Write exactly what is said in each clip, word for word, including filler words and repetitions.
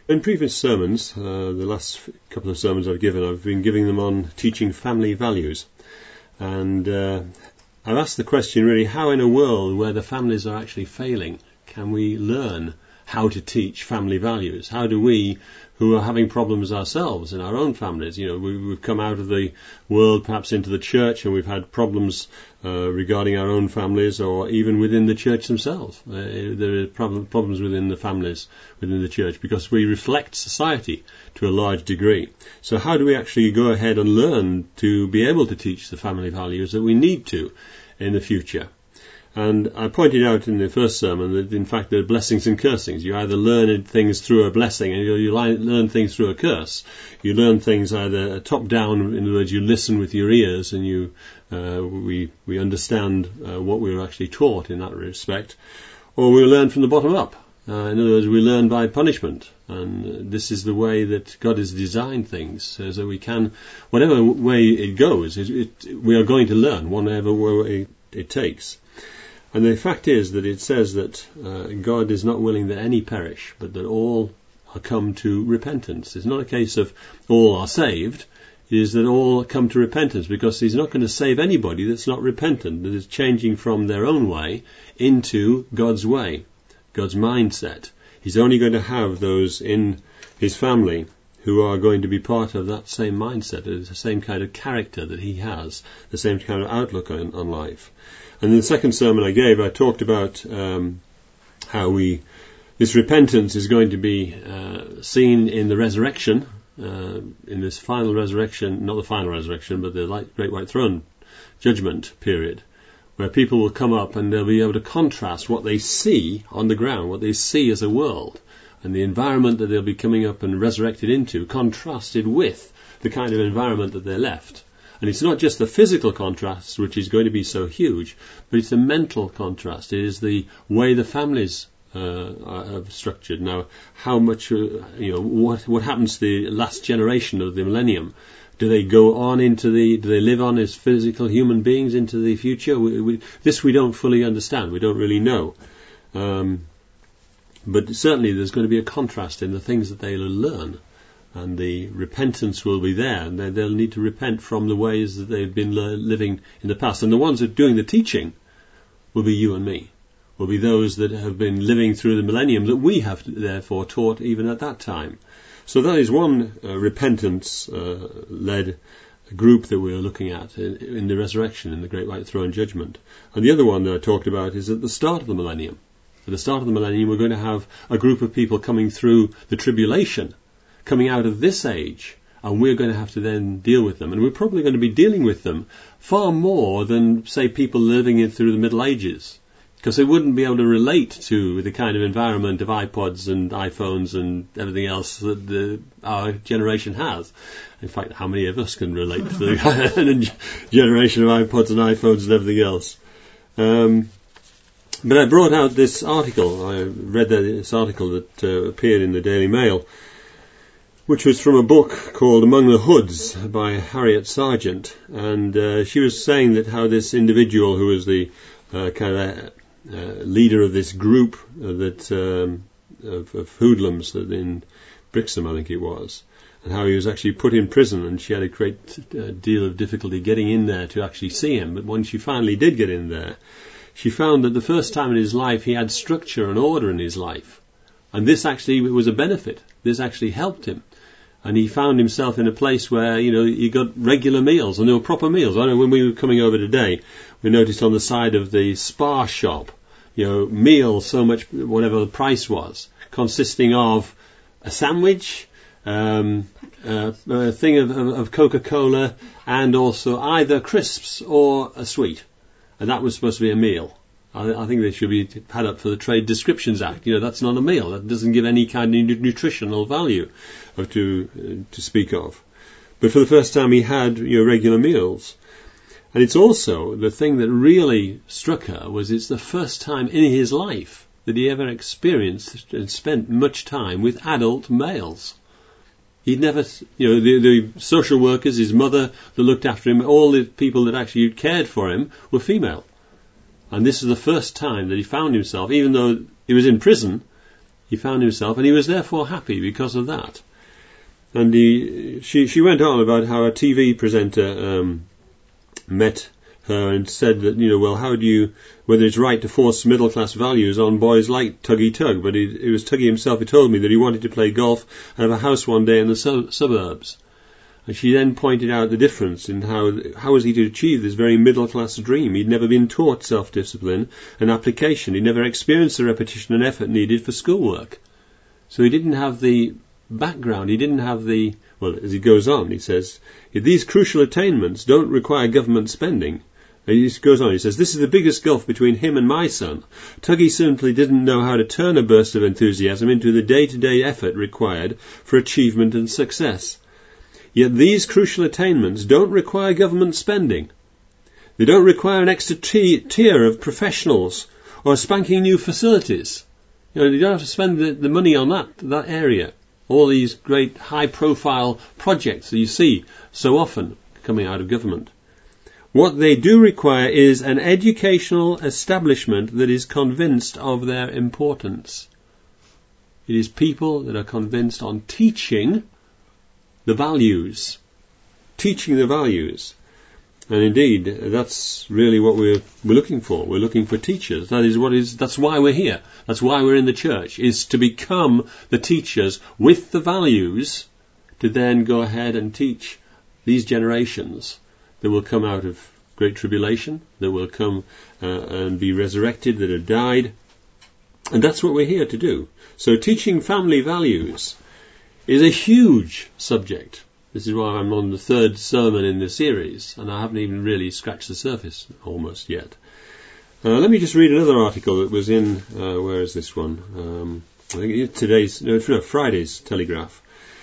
In previous sermons, uh, the last couple of sermons I've given, I've been giving them on teaching family values. And uh, I've asked the question really, how in a world where the families are actually failing, can we learn how to teach family values? How do we, who are having problems ourselves in our own families, you know, we, we've come out of the world perhaps into the church and we've had problems uh, regarding our own families, or even within the church themselves. Uh, there are problem, problems within the families, within the church, because we reflect society to a large degree. So how do we actually go ahead and learn to be able to teach the family values that we need to in the future? And I pointed out in the first sermon that, in fact, there are blessings and cursings. You either learn things through a blessing, and you, you learn things through a curse. You learn things either top-down, in other words, you listen with your ears, and you uh, we we understand uh, what we were actually taught in that respect, or we learn from the bottom up. Uh, in other words, we learn by punishment, and this is the way that God has designed things, so that we can, whatever way it goes, it, it, we are going to learn, whatever way it, it takes. And the fact is that it says that uh, God is not willing that any perish, but that all are come to repentance. It's not a case of all are saved. It is that all come to repentance, because He's not going to save anybody that's not repentant, that is changing from their own way into God's way, God's mindset. He's only going to have those in His family who are going to be part of that same mindset, the same kind of character that He has, the same kind of outlook on, on life. And in the second sermon I gave, I talked about um, how we this repentance is going to be uh, seen in the resurrection, uh, in this final resurrection, not the final resurrection, but the light, Great White Throne judgment period, where people will come up and they'll be able to contrast what they see on the ground, what they see as a world, and the environment that they'll be coming up and resurrected into, contrasted with the kind of environment that they're left. And it's not just the physical contrast, which is going to be so huge, but it's the mental contrast. It is the way the families uh, are structured. Now, how much, uh, you know, what what happens to the last generation of the millennium? Do they go on into the, do they live on as physical human beings into the future? We, we, this we don't fully understand. We don't really know. Um, but certainly there's going to be a contrast in the things that they'll learn. And the repentance will be there, and they'll need to repent from the ways that they've been living in the past. And the ones that are doing the teaching will be you and me, will be those that have been living through the millennium that we have therefore taught even at that time. So that is one uh, repentance-led uh, group that we're looking at in, in the resurrection, in the Great White Throne Judgment. And the other one that I talked about is at the start of the millennium. At the start of the millennium, we're going to have a group of people coming through the tribulation, coming out of this age, and we're going to have to then deal with them. And we're probably going to be dealing with them far more than, say, people living in through the Middle Ages, because they wouldn't be able to relate to the kind of environment of iPods and iPhones and everything else that the, our generation has. In fact, how many of us can relate to the generation of iPods and iPhones and everything else? Um, but I brought out this article. I read this article that uh, appeared in the Daily Mail, which was from a book called Among the Hoods by Harriet Sargent. And uh, she was saying that how this individual, who was the uh, kind of uh, leader of this group uh, that um, of, of hoodlums that in Brixham, I think it was, and how he was actually put in prison, and she had a great uh, deal of difficulty getting in there to actually see him. But when she finally did get in there, she found that the first time in his life he had structure and order in his life. And this actually was a benefit. This actually helped him. And he found himself in a place where, you know, he got regular meals, and they were proper meals. I know when we were coming over today, we noticed on the side of the Spar shop, you know, meal so much, whatever the price was, consisting of a sandwich, um, uh, a thing of, of, of Coca-Cola, and also either crisps or a sweet. And that was supposed to be a meal. I, I think they should be had up for the Trade Descriptions Act. You know, that's not a meal. That doesn't give any kind of nutritional value of to uh, to speak of. But for the first time, he had, you know, regular meals. And it's also the thing that really struck her was it's the first time in his life that he ever experienced and spent much time with adult males. He'd never, you know, the, the social workers, his mother that looked after him, all the people that actually cared for him were female. And this is the first time that he found himself, even though he was in prison, He found himself, and he was therefore happy because of that. And he, she, she went on about how a T V presenter um, met her and said that, you know, well, how do you, whether it's right to force middle-class values on boys like Tuggy Tug, but it, it was Tuggy himself who told me that he wanted to play golf and have a house one day in the su- suburbs. And she then pointed out the difference in how, how was he to achieve this very middle-class dream. He'd never been taught self-discipline and application. He'd never experienced the repetition and effort needed for schoolwork. So he didn't have the background, he didn't have the, well, as he goes on, he says, these crucial attainments don't require government spending. He goes on, he says, this is the biggest gulf between him and my son. Tuggy simply didn't know how to turn a burst of enthusiasm into the day-to-day effort required for achievement and success. Yet these crucial attainments don't require government spending. They don't require an extra t- tier of professionals or spanking new facilities. You know, you don't have to spend the, the money on that, that area. All these great high-profile projects that you see so often coming out of government. What they do require is an educational establishment that is convinced of their importance. It is people that are convinced on teaching the values. Teaching the values. And indeed, that's really what we're, we're looking for. We're looking for teachers. That is what is, that's why we're here. That's why we're in the church, is to become the teachers with the values to then go ahead and teach these generations that will come out of great tribulation, that will come uh, and be resurrected, that have died. And that's what we're here to do. So teaching family values is a huge subject. This is why I'm on the third sermon in the series, and I haven't even really scratched the surface almost yet. Uh, let me just read another article that was in, uh, where is this one? Um, I think it's today's, no, no, Friday's Telegraph.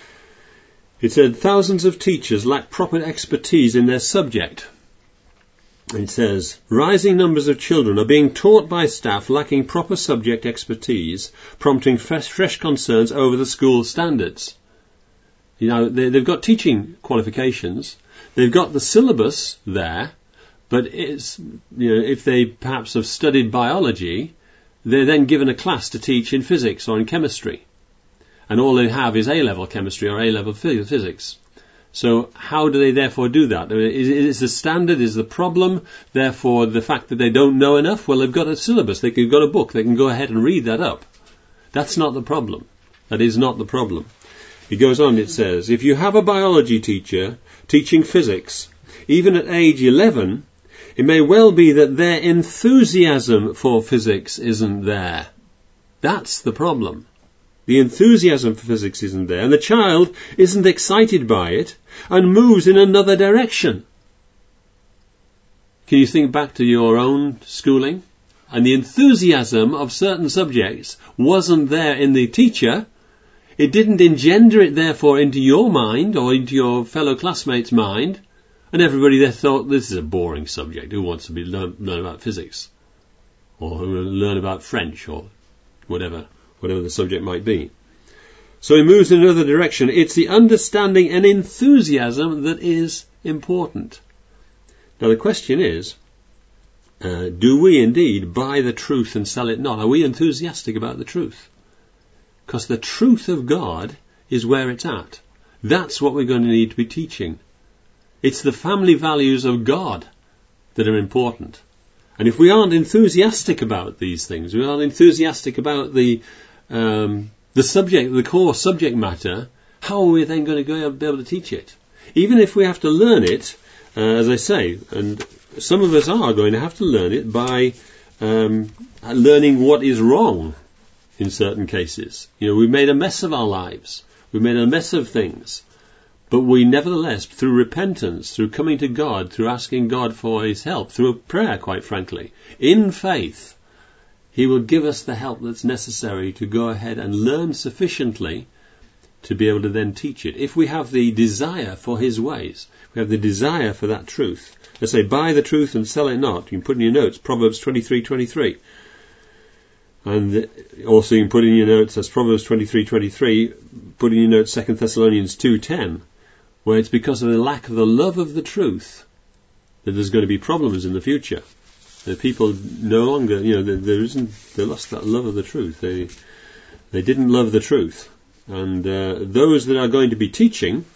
It said, thousands of teachers lack proper expertise in their subject. It says, rising numbers of children are being taught by staff lacking proper subject expertise, prompting fresh, fresh concerns over the school standards. You know, they, they've got teaching qualifications, they've got the syllabus there, but it's, you know, if they perhaps have studied biology, they're then given a class to teach in physics or in chemistry. And all they have is A-level chemistry or A-level physics. So how do they therefore do that? Is, is the standard, is the problem, therefore the fact that they don't know enough? Well, they've got a syllabus, they've got a book, they can go ahead and read that up. That's not the problem. That is not the problem. It goes on, it says, if you have a biology teacher teaching physics, even at age eleven, it may well be that their enthusiasm for physics isn't there. That's the problem. The enthusiasm for physics isn't there, and the child isn't excited by it and moves in another direction. Can you think back to your own schooling? And the enthusiasm of certain subjects wasn't there in the teacher. It didn't engender it, therefore, into your mind or into your fellow classmates' mind, and everybody there thought, this is a boring subject. Who wants to be learn, learn about physics? Or learn about French or whatever. Whatever the subject might be. So he moves in another direction. It's the understanding and enthusiasm that is important. Now the question is, uh, do we indeed buy the truth and sell it not? Are we enthusiastic about the truth? Because the truth of God is where it's at. That's what we're going to need to be teaching. It's the family values of God that are important. And if we aren't enthusiastic about these things, we aren't enthusiastic about the um, the subject, the core subject matter, how are we then going to go be able to teach it? Even if we have to learn it, uh, as I say, and some of us are going to have to learn it by um, learning what is wrong in certain cases. You know, we've made a mess of our lives. We've made a mess of things. But we nevertheless, through repentance, through coming to God, through asking God for His help, through a prayer, quite frankly, in faith, He will give us the help that's necessary to go ahead and learn sufficiently to be able to then teach it. If we have the desire for His ways, we have the desire for that truth. Let's say, buy the truth and sell it not. You can put in your notes, Proverbs twenty-three twenty-three. And also you can put in your notes, as Proverbs twenty-three twenty-three, put in your notes Second Thessalonians two ten. Where it's because of the lack of the love of the truth that there's going to be problems in the future. The people no longer, you know, there, there isn't, they lost that love of the truth. They, They didn't love the truth. And uh, those that are going to be teaching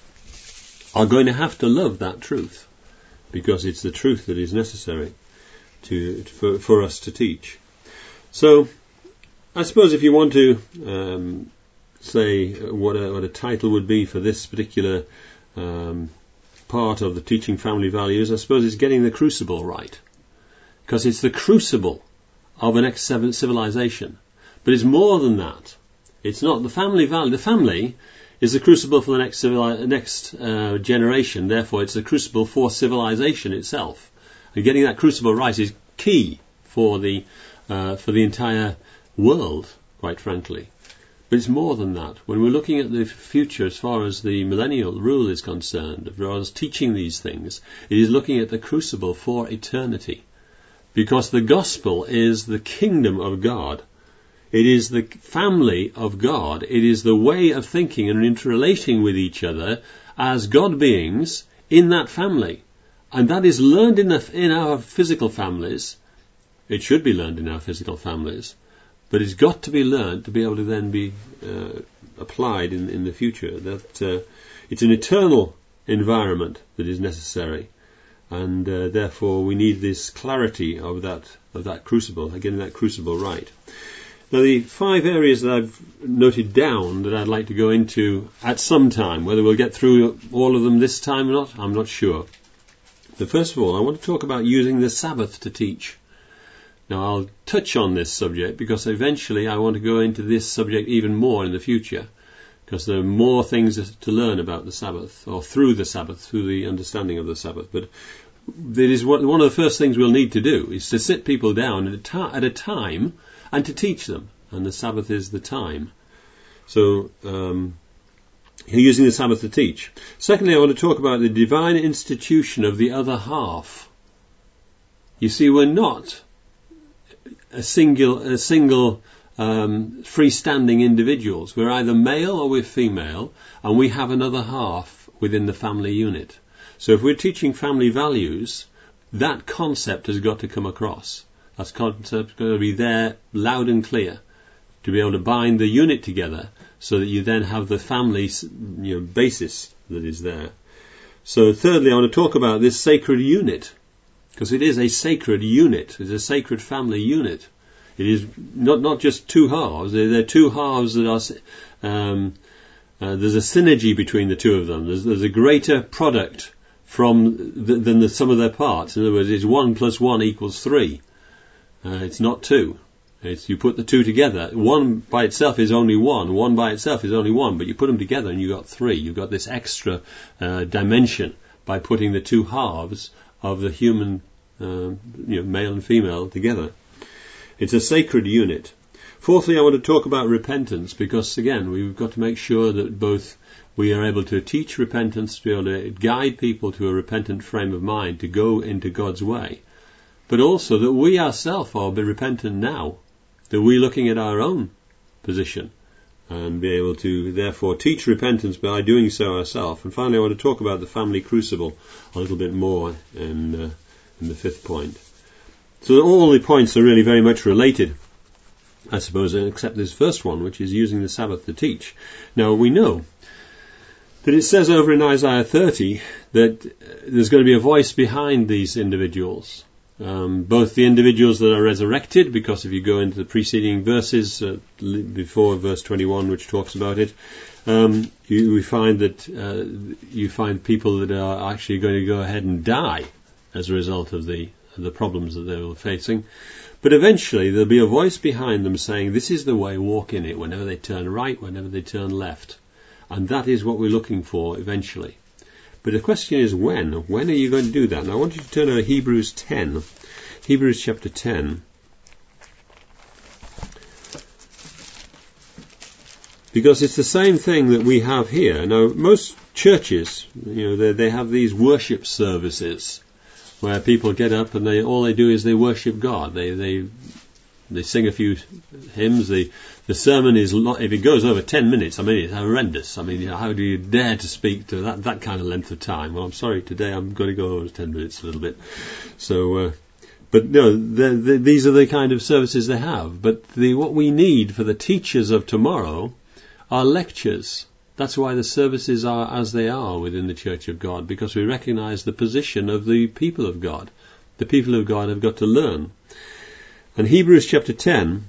are going to have to love that truth, because it's the truth that is necessary to for, for us to teach. So, I suppose if you want to um, say what a, what a title would be for this particular um, part of the teaching family values, I suppose it's getting the crucible right, because it's the crucible of an next civilization. But it's more than that. It's not the family value. The family is the crucible for the next civili- next uh, generation. Therefore, it's the crucible for civilization itself. And getting that crucible right is key for the uh, for the entire world, quite frankly. But it's more than that. When we're looking at the future as far as the millennial rule is concerned, as far as teaching these things, it is looking at the crucible for eternity. Because the gospel is the kingdom of God. It is the family of God. It is the way of thinking and interrelating with each other as God beings in that family. And that is learned in, the, in our physical families. It should be learned in our physical families. But it's got to be learned to be able to then be uh, applied in, in the future. That uh, it's an eternal environment that is necessary. And uh, therefore we need this clarity of that, of that crucible, getting that crucible right. Now, the five areas that I've noted down that I'd like to go into at some time, whether we'll get through all of them this time or not, I'm not sure. But first of all, I want to talk about using the Sabbath to teach. Now, I'll touch on this subject because eventually I want to go into this subject even more in the future, because there are more things to learn about the Sabbath, or through the Sabbath, through the understanding of the Sabbath. But it is one of the first things we'll need to do, is to sit people down at a, ta- at a time and to teach them, and the Sabbath is the time. So, um, you're using the Sabbath to teach. Secondly, I want to talk about the divine institution of the other half. You see, we're not a single, a single um, freestanding individuals. We're either male or we're female, and we have another half within the family unit. So if we're teaching family values, that concept has got to come across. That concept is going to be there loud and clear to be able to bind the unit together so that you then have the family, you know, basis that is there. So thirdly, I want to talk about this sacred unit, because it is a sacred unit. It's a sacred family unit. It is not, not just two halves. They're, they're two halves that are, um, uh, there's a synergy between the two of them. There's, there's a greater product from the, than the sum of their parts. In other words, it's one plus one equals three. Uh, it's not two. It's, you put the two together. One by itself is only one. One by itself is only one. But you put them together and you've got three. You've got this extra uh, dimension by putting the two halves of the human, uh, you know, male and female together. It's a sacred unit. Fourthly, I want to talk about repentance, because again, we've got to make sure that both we are able to teach repentance, to be able to guide people to a repentant frame of mind, to go into God's way, but also that we ourselves are be repentant now, that we're looking at our own position and be able to therefore teach repentance by doing so ourselves. And finally, I want to talk about the family crucible a little bit more in, uh, in the fifth point. So all the points are really very much related, I suppose, except this first one, which is using the Sabbath to teach. Now, we know that it says over in Isaiah thirty that there's going to be a voice behind these individuals. Um, both the individuals that are resurrected, because if you go into the preceding verses, uh, before verse twenty-one, which talks about it, um, you, we find that uh, you find people that are actually going to go ahead and die as a result of the the problems that they were facing. But eventually there'll be a voice behind them saying, this is the way, walk in it, whenever they turn right, whenever they turn left. And that is what we're looking for eventually. But the question is when? When are you going to do that? And I want you to turn to Hebrews ten. Hebrews chapter ten. Because it's the same thing that we have here. Now, most churches, you know, they, they have these worship services where people get up and they all they do is they worship God. They they they sing a few hymns. The the sermon is not, if it goes over ten minutes, I mean, it's horrendous. I mean, you know, how do you dare to speak to that that kind of length of time? Well, I'm sorry, today I'm going to go over ten minutes a little bit. So, uh, But no, the, the, these are the kind of services they have. But the, what we need for the teachers of tomorrow are lectures. That's why the services are as they are within the Church of God, because we recognize the position of the people of God. The people of God have got to learn. And Hebrews chapter ten,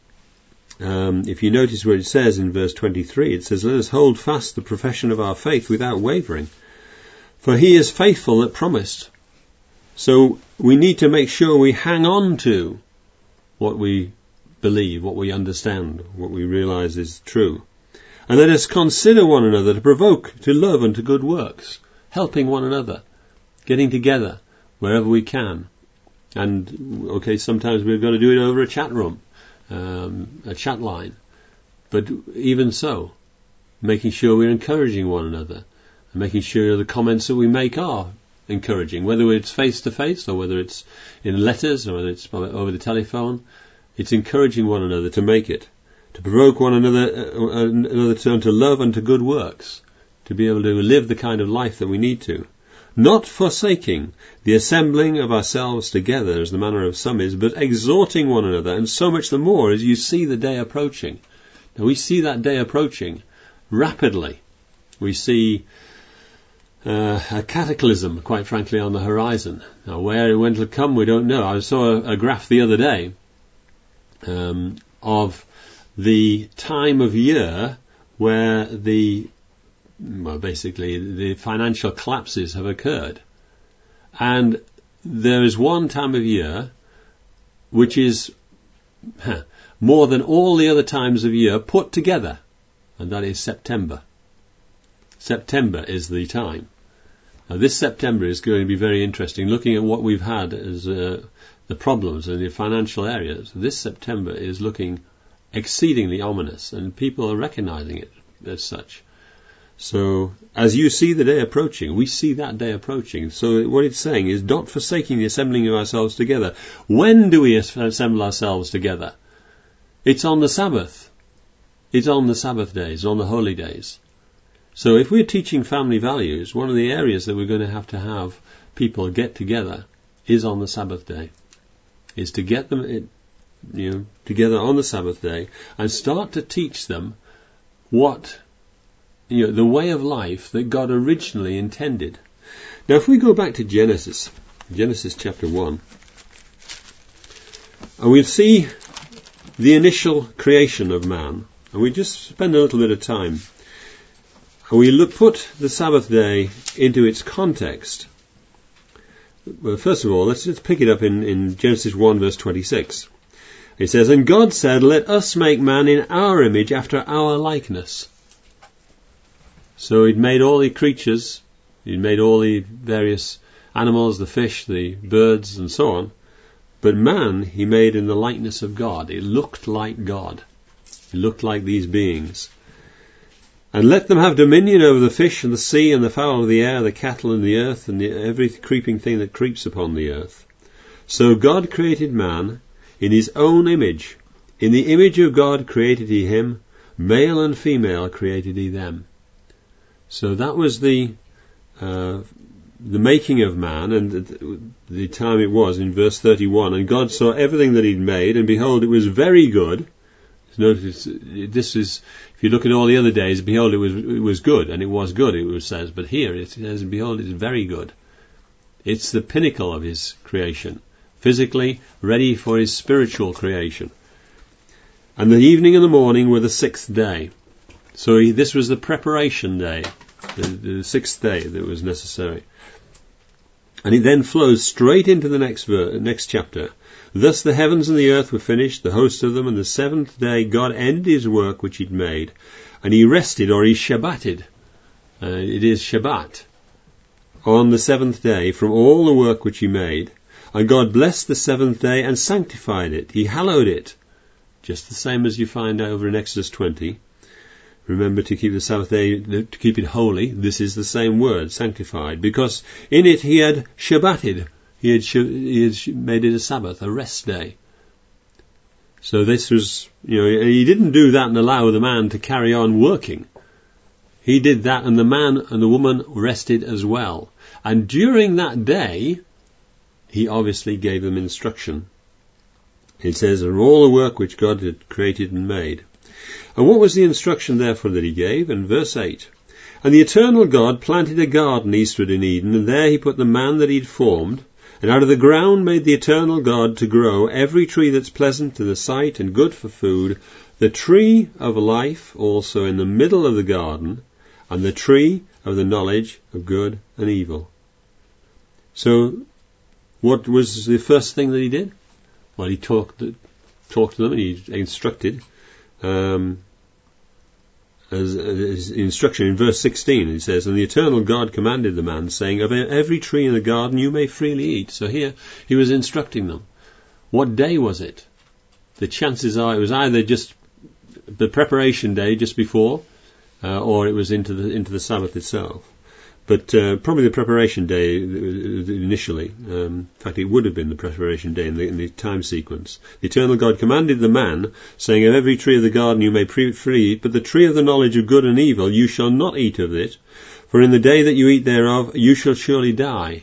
um, if you notice what it says in verse twenty-three, it says, "Let us hold fast the profession of our faith without wavering. For he is faithful that promised." So we need to make sure we hang on to what we believe, what we understand, what we realize is true. And let us consider one another to provoke to love and to good works, helping one another, getting together wherever we can. And, okay, sometimes we've got to do it over a chat room, um, a chat line. But even so, making sure we're encouraging one another, and making sure the comments that we make are encouraging, whether it's face-to-face or whether it's in letters or whether it's over the telephone. It's encouraging one another to make it, to provoke one another, uh, another to, to love and to good works, to be able to live the kind of life that we need to. Not forsaking the assembling of ourselves together, as the manner of some is, but exhorting one another, and so much the more as you see the day approaching. Now we see that day approaching rapidly. We see uh, a cataclysm, quite frankly, on the horizon. Now where and when it'll come, we don't know. I saw a, a graph the other day um, of the time of year where the well, basically the financial collapses have occurred. And there is one time of year which is huh, more than all the other times of year put together, and that is September. September is the time. Now this September is going to be very interesting, looking at what we've had as uh, the problems in the financial areas. This September is looking exceedingly ominous, and people are recognizing it as such. So, as you see the day approaching, we see that day approaching. So what it's saying is, not forsaking the assembling of ourselves together. When do we assemble ourselves together? It's on the Sabbath. It's on the Sabbath days, on the holy days. So if we're teaching family values, one of the areas that we're going to have to have people get together is on the Sabbath day. Is to get them in, you know, together on the Sabbath day and start to teach them what You know, the way of life that God originally intended. Now, if we go back to Genesis, Genesis chapter one, and we'll see the initial creation of man, and we just spend a little bit of time, and we look, put the Sabbath day into its context. Well, first of all, let's just pick it up in, in Genesis one, verse twenty-six. It says, "And God said, Let us make man in our image, after our likeness." So he'd made all the creatures, he'd made all the various animals, the fish, the birds, and so on. But man he made in the likeness of God. It looked like God. It looked like these beings. "And let them have dominion over the fish and the sea and the fowl of the air, the cattle and the earth, and the, every creeping thing that creeps upon the earth. So God created man in his own image. In the image of God created he him. Male and female created he them." So that was the uh, the making of man, and the, the time it was in verse thirty-one. "And God saw everything that he'd made, and behold, it was very good." Notice this is, if you look at all the other days, behold, it was it was good, and it was good, it says. But here it says, behold, it's very good. It's the pinnacle of his creation, physically ready for his spiritual creation. "And the evening and the morning were the sixth day." So he, this was the preparation day, the, the sixth day that was necessary. And it then flows straight into the next ver- next chapter. "Thus the heavens and the earth were finished, the host of them, and the seventh day God ended his work which he'd made, and he rested," or he Shabbated. Uh, it is Shabbat. "On the seventh day from all the work which he made. And God blessed the seventh day and sanctified it. He hallowed it." Just the same as you find over in Exodus twenty. Remember to keep the Sabbath day, to keep it holy. This is the same word, sanctified, because in it he had Shabbated. He had, he had made it a Sabbath, a rest day. So this was, you know, he didn't do that and allow the man to carry on working. He did that, and the man and the woman rested as well. And during that day, he obviously gave them instruction. It says, "And all the work which God had created and made." And what was the instruction therefore that he gave? In verse eight, "And the eternal God planted a garden eastward in Eden, and there he put the man that he had formed. And out of the ground made the eternal God to grow every tree that's pleasant to the sight and good for food, the tree of life also in the middle of the garden, and the tree of the knowledge of good and evil." So, what was the first thing that he did? Well, he talked, talked to them and he instructed. Um, as, as instruction in verse sixteen, it says, "And the eternal God commanded the man, saying, Of every tree in the garden you may freely eat." So here he was instructing them. What day was it? The chances are it was either just the preparation day just before, uh, or it was into the into the Sabbath itself. But uh, probably the preparation day initially. Um, in fact, it would have been the preparation day in the, in the time sequence. "The eternal God commanded the man, saying, Of every tree of the garden you may freely eat, but the tree of the knowledge of good and evil you shall not eat of it, for in the day that you eat thereof you shall surely die."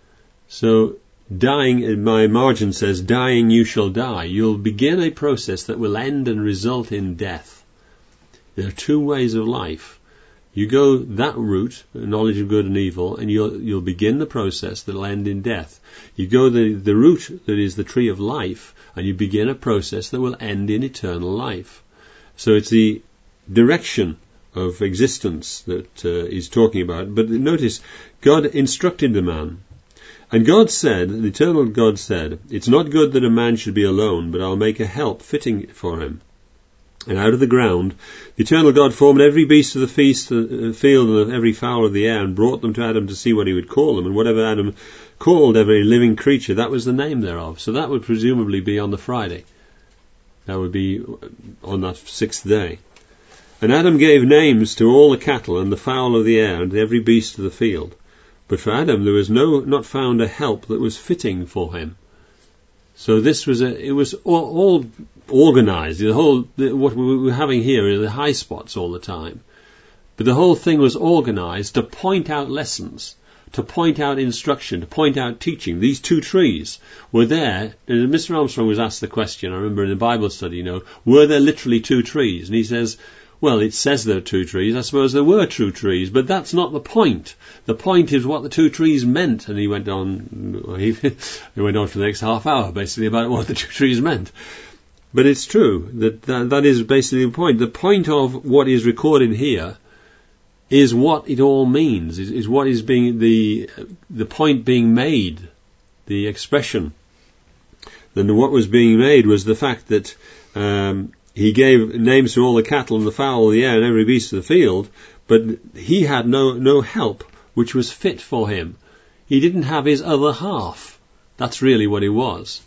So, dying, in my margin says, "Dying you shall die." You'll begin a process that will end and result in death. There are two ways of life. You go that route, knowledge of good and evil, and you'll you'll begin the process that will end in death. You go the, the route that is the tree of life, and you begin a process that will end in eternal life. So it's the direction of existence that uh, he's talking about. But notice, God instructed the man. And God said, the eternal God said, "It's not good that a man should be alone, but I'll make a help fitting for him." And out of the ground the eternal God formed every beast of the feast, uh, field and every fowl of the air, and brought them to Adam to see what he would call them. And whatever Adam called every living creature, that was the name thereof. So that would presumably be on the Friday. That would be on that sixth day. "And Adam gave names to all the cattle and the fowl of the air and every beast of the field. But for Adam there was no not found a help that was fitting for him." So this was a, it was all, all organized. The whole, the, what we were having here are the high spots all the time. But the whole thing was organized to point out lessons, to point out instruction, to point out teaching. These two trees were there. And Mister Armstrong was asked the question, I remember in the Bible study, you know, were there literally two trees? And he says, well, it says there are two trees. I suppose there were two trees, but that's not the point. The point is what the two trees meant. And he went on, he, he went on for the next half hour, basically, about what the two trees meant. But it's true that, that that is basically the point. The point of what is recorded here is what it all means, is, is what is being, the, the point being made, the expression. Then what was being made was the fact that, um, he gave names to all the cattle and the fowl of the air and every beast of the field, but he had no, no help which was fit for him. He didn't have his other half. That's really what he was.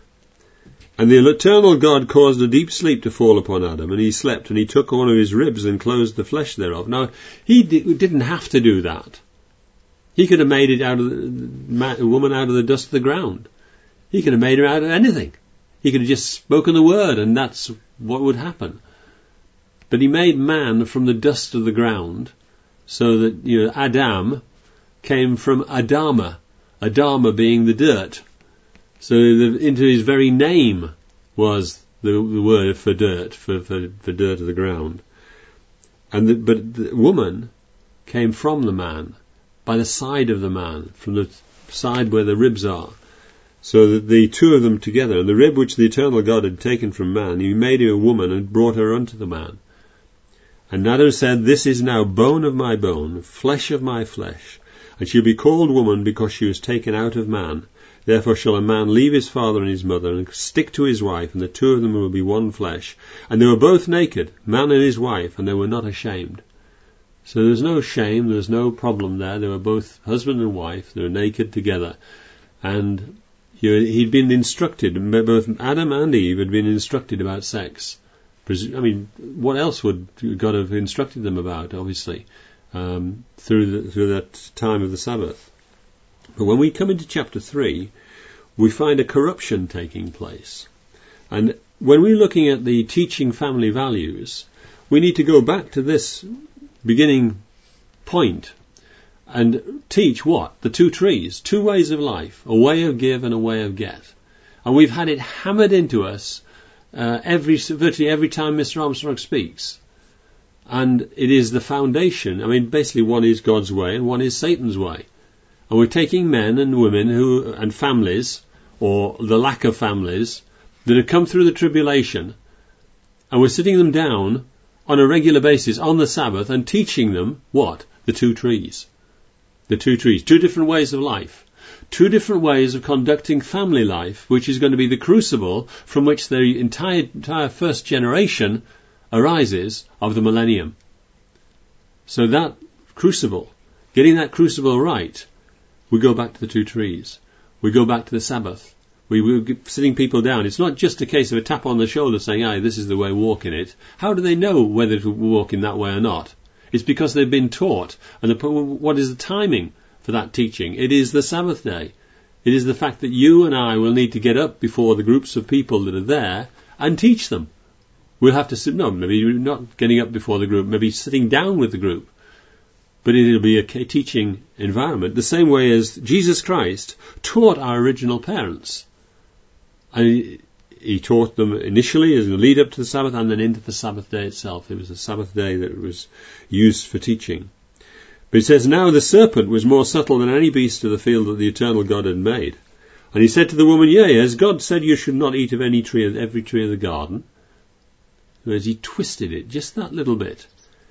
"And the eternal God caused a deep sleep to fall upon Adam, and he slept, and he took one of his ribs and closed the flesh thereof." Now, he di- didn't have to do that. He could have made it out of the, a woman out of the dust of the ground. He could have made her out of anything. He could have just spoken the word, and that's what would happen. But he made man from the dust of the ground, so that, you know, Adam came from Adama, Adama being the dirt. So the, into his very name was the, the word for dirt, for, for, for dirt of the ground. And the, but the woman came from the man, by the side of the man, from the side where the ribs are. So that the two of them together, and the rib which the eternal God had taken from man, he made her a woman and brought her unto the man. And Adam said, "This is now bone of my bone, flesh of my flesh, and she'll be called woman because she was taken out of man. Therefore shall a man leave his father and his mother and stick to his wife, and the two of them will be one flesh. And they were both naked, man and his wife, and they were not ashamed." So there's no shame, there's no problem there. They were both husband and wife, they were naked together. And he'd been instructed, both Adam and Eve had been instructed about sex. I mean, what else would God have instructed them about, obviously, um, through, the, through that time of the Sabbath? But when we come into chapter three, we find a corruption taking place. And when we're looking at the teaching family values, we need to go back to this beginning point. and teach what? The two trees, two ways of life, a way of give and a way of get. And we've had it hammered into us uh, every virtually every time Mister Armstrong speaks. And it is the foundation. I mean, basically one is God's way and one is Satan's way. And we're taking men and women who and families, or the lack of families, that have come through the tribulation, and we're sitting them down on a regular basis on the Sabbath and teaching them what? The two trees. The two trees. Two different ways of life. Two different ways of conducting family life, which is going to be the crucible from which the entire, entire first generation arises of the millennium. So that crucible, getting that crucible right, we go back to the two trees. We go back to the Sabbath. We were sitting people down. It's not just a case of a tap on the shoulder saying, aye, this is the way, walk in it. How do they know whether to walk in that way or not? It's because they've been taught. And the, what is the timing for that teaching? It is the Sabbath day. It is the fact that you and I will need to get up before the groups of people that are there and teach them. We'll have to sit, no, maybe not getting up before the group, maybe sitting down with the group. But it'll be a teaching environment, the same way as Jesus Christ taught our original parents. And he, he taught them initially as a lead up to the Sabbath and then into the Sabbath day itself. It was the Sabbath day that was used for teaching. But it says, now the serpent was more subtle than any beast of the field that the eternal God had made. And he said to the woman, yea, as God said you should not eat of any tree of every tree of the garden. Whereas he twisted it just that little bit.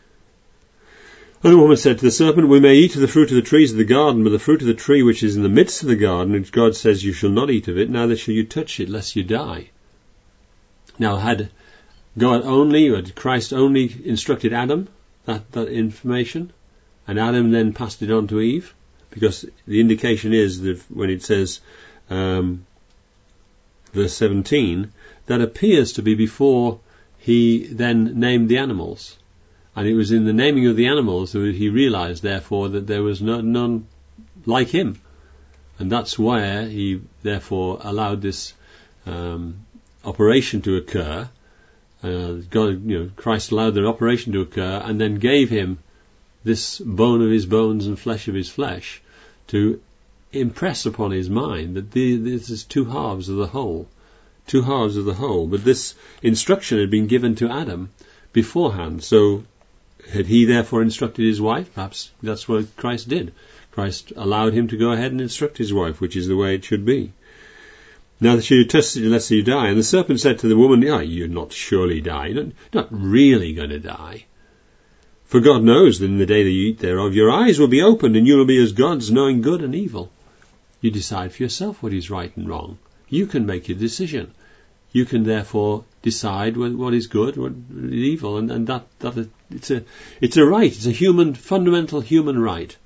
And the woman said to the serpent, we may eat of the fruit of the trees of the garden, but the fruit of the tree which is in the midst of the garden, which God says you shall not eat of it, neither shall you touch it, lest you die. Now, had God only, or had Christ only instructed Adam that, that information, and Adam then passed it on to Eve? Because the indication is that when it says, um, verse seventeen, that appears to be before he then named the animals. And it was in the naming of the animals that he realized, therefore, that there was no, none like him. And that's why he, therefore, allowed this um, operation to occur. Uh, God, you know, Christ allowed the operation to occur and then gave him this bone of his bones and flesh of his flesh to impress upon his mind that the, this is two halves of the whole. Two halves of the whole. But this instruction had been given to Adam beforehand. So had he therefore instructed his wife? Perhaps that's what Christ did. Christ allowed him to go ahead and instruct his wife, which is the way it should be. Now that you test it lest you die. And the serpent said to the woman, yeah, you'll not surely die. You're not, not really going to die. For God knows that in the day that you eat thereof, your eyes will be opened, and you will be as gods, knowing good and evil. You decide for yourself what is right and wrong. You can make your decision. You can therefore decide what, what is good, what is evil, and, and that, that it's a it's a right. It's a human, fundamental human right.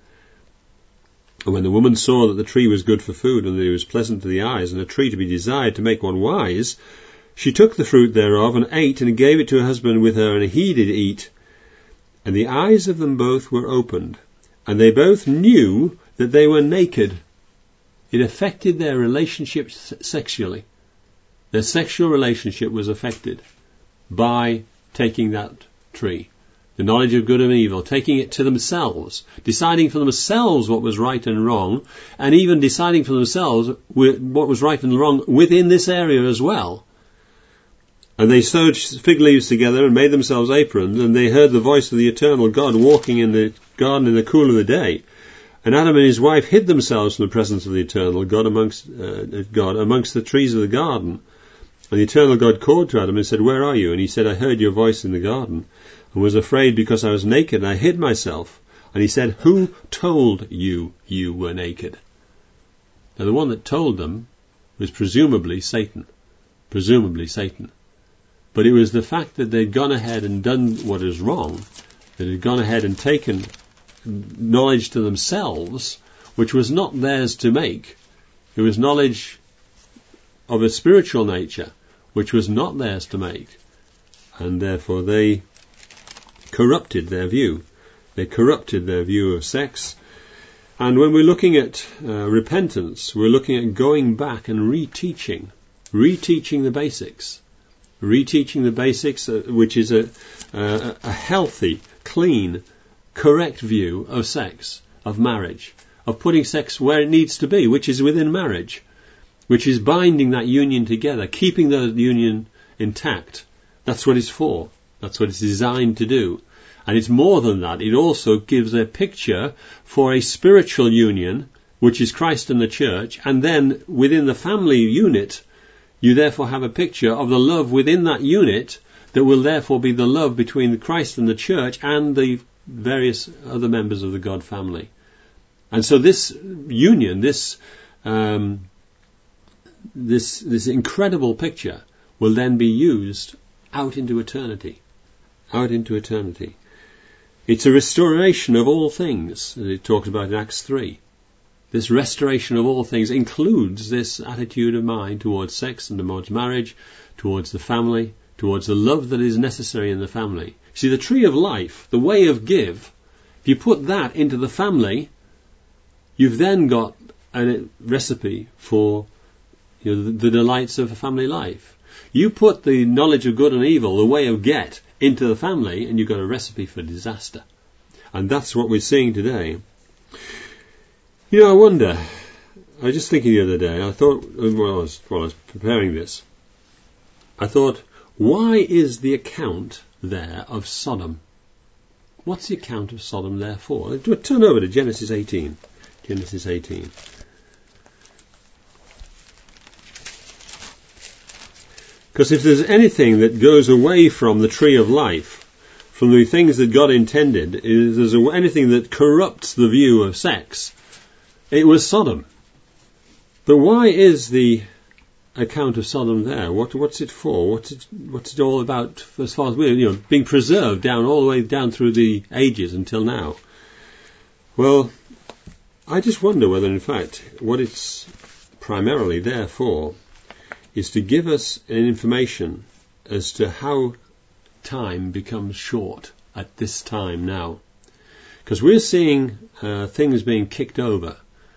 And when the woman saw that the tree was good for food, and that it was pleasant to the eyes, and a tree to be desired to make one wise, she took the fruit thereof and ate, and gave it to her husband with her, and he did eat. And the eyes of them both were opened, and they both knew that they were naked. It affected their relationship sexually. Their sexual relationship was affected by taking that tree. The knowledge of good and evil, taking it to themselves, deciding for themselves what was right and wrong, and even deciding for themselves what was right and wrong within this area as well. And they sewed fig leaves together and made themselves aprons, and they heard the voice of the eternal God walking in the garden in the cool of the day. And Adam and his wife hid themselves from the presence of the eternal God amongst uh, God amongst the trees of the garden. And the eternal God called to Adam and said, where are you? And he said, I heard your voice in the garden, and was afraid because I was naked, and I hid myself. And he said, who told you you were naked? Now the one that told them was presumably Satan. Presumably Satan. But it was the fact that they'd gone ahead and done what is wrong, that had gone ahead and taken knowledge to themselves, which was not theirs to make. It was knowledge of a spiritual nature, which was not theirs to make. And therefore they corrupted their view. They corrupted their view of sex. And when we're looking at uh, repentance, we're looking at going back and reteaching, reteaching the basics. Reteaching the basics, uh, which is a, uh, a healthy, clean, correct view of sex. of marriage, of putting sex where it needs to be, which is within marriage, which is binding that union together, keeping the union intact. That's what it's for. That's what it's designed to do. And it's more than that. It also gives a picture for a spiritual union, which is Christ and the church, and then within the family unit, you therefore have a picture of the love within that unit that will therefore be the love between Christ and the church and the various other members of the God family. And so this union, this um, this this incredible picture will then be used out into eternity. Out into eternity. It's a restoration of all things, as it talks about in Acts three. This restoration of all things includes this attitude of mind towards sex and towards marriage, towards the family, towards the love that is necessary in the family. See, the tree of life, the way of give, if you put that into the family, you've then got a recipe for, you know, the, the delights of a family life. You put the knowledge of good and evil, the way of get, into the family, and you've got a recipe for disaster. And that's what we're seeing today. You know, I wonder, I was just thinking the other day, I thought, while I was, while I was preparing this, I thought, why is the account there of Sodom? What's the account of Sodom there for? Turn over to Genesis eighteen. Genesis eighteen. Because if there's anything that goes away from the tree of life, from the things that God intended, if there's anything that corrupts the view of sex, it was Sodom. But why is the account of Sodom there? What, what's it for? What's it, what's it all about as far as we're, you know, being preserved down all the way down through the ages until now? Well, I just wonder whether, in fact, what it's primarily there for is to give us an information as to how time becomes short at this time now. Because we're seeing uh, things being kicked over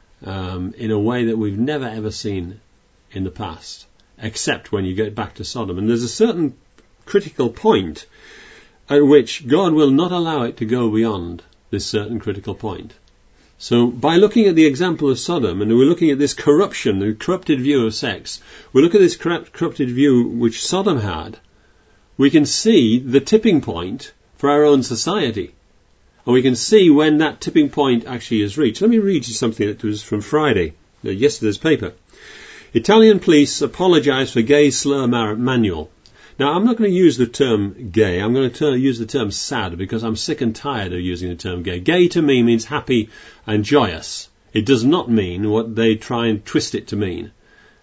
um, in a way that we've never ever seen in the past, except when you get back to Sodom. And there's a certain critical point at which God will not allow it to go beyond this certain critical point. So by looking at the example of Sodom, and we're looking at this corruption, the corrupted view of sex, we look at this corrupted view which Sodom had, we can see the tipping point for our own society. And we can see when that tipping point actually is reached. Let me read you something that was from Friday, yesterday's paper. Italian police apologise for gay slur manual. Now, I'm not going to use the term gay. I'm going to ter- use the term sad, because I'm sick and tired of using the term gay. Gay to me means happy and joyous. It does not mean what they try and twist it to mean.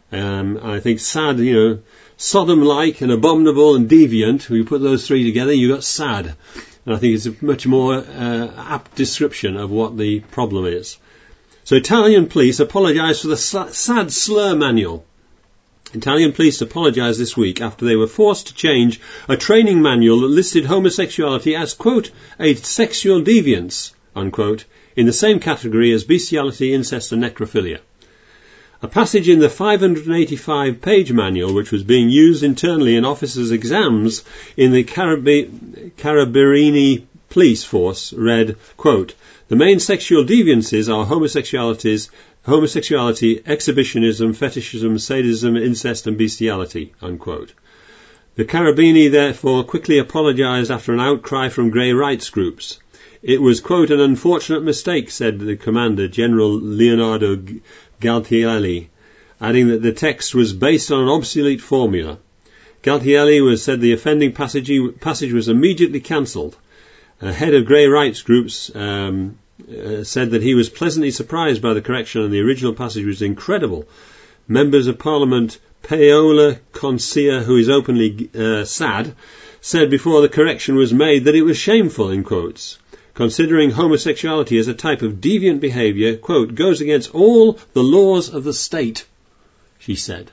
Um, I think sad, you know, Sodom-like and abominable and deviant, we put those three together, you got sad. And I think it's a much more uh, apt description of what the problem is. So Italian police apologise for the sad slur manual. Italian police apologised this week after they were forced to change a training manual that listed homosexuality as, quote, a sexual deviance, unquote, in the same category as bestiality, incest and necrophilia. A passage in the five hundred eighty-five page manual, which was being used internally in officers' exams in the Carab- Carabinieri police force, read, quote, the main sexual deviances are homosexualities, homosexuality, exhibitionism, fetishism, sadism, incest and bestiality, unquote. The Carabinieri therefore quickly apologised after an outcry from gay rights groups. It was, quote, an unfortunate mistake, said the commander, General Leonardo Galtieri, adding that the text was based on an obsolete formula. Galtieri was said the offending passage, passage was immediately cancelled. A head of gay rights groups um, uh, said that he was pleasantly surprised by the correction, and the original passage was incredible. Members of Parliament Paola Consia, who is openly uh, sad, said before the correction was made that it was shameful, in quotes. Considering homosexuality as a type of deviant behaviour, quote, goes against all the laws of the state, she said.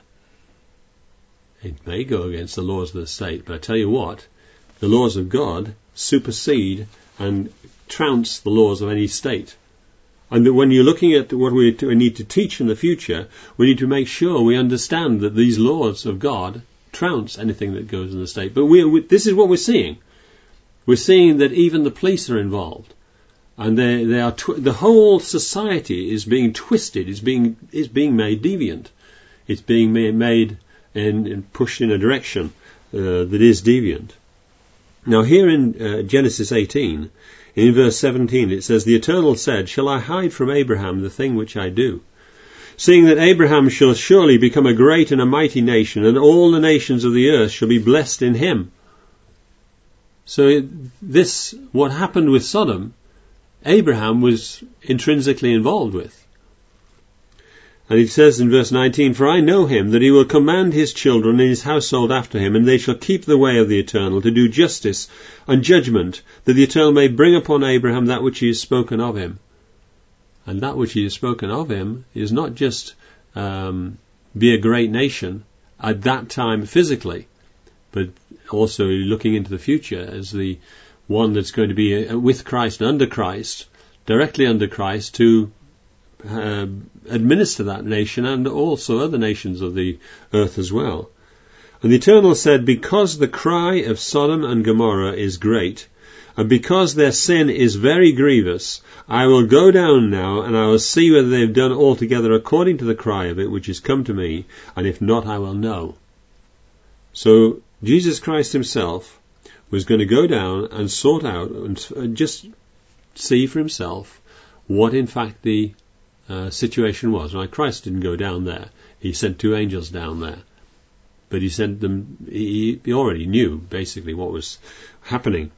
It may go against the laws of the state, but I tell you what, the laws of God supersede and trounce the laws of any state. And that when you're looking at what we need to teach in the future, we need to make sure we understand that these laws of God trounce anything that goes in the state. But we, we, this is what we're seeing. We're seeing that even the police are involved. And they, they are tw- the whole society is being twisted, is being, is being made deviant. It's being ma- made and, and pushed in a direction uh, that is deviant. Now here in uh, Genesis eighteen, in verse seventeen, it says, "The Eternal said, Shall I hide from Abraham the thing which I do? Seeing that Abraham shall surely become a great and a mighty nation, and all the nations of the earth shall be blessed in him." So this, what happened with Sodom, Abraham was intrinsically involved with. And it says in verse nineteen, "For I know him, that he will command his children and his household after him, and they shall keep the way of the Eternal, to do justice and judgment, that the Eternal may bring upon Abraham that which he has spoken of him." And that which he has spoken of him is not just um, be a great nation at that time physically, but also looking into the future as the one that's going to be with Christ and under Christ, directly under Christ, to uh, administer that nation and also other nations of the earth as well. And the Eternal said, "Because the cry of Sodom and Gomorrah is great, and because their sin is very grievous, I will go down now, and I will see whether they have done altogether according to the cry of it which is come to me, and if not, I will know." So Jesus Christ himself was going to go down and sort out and just see for himself what in fact the uh, situation was. Now, Christ didn't go down there. He sent two angels down there. But he sent them, he, he already knew basically what was happening.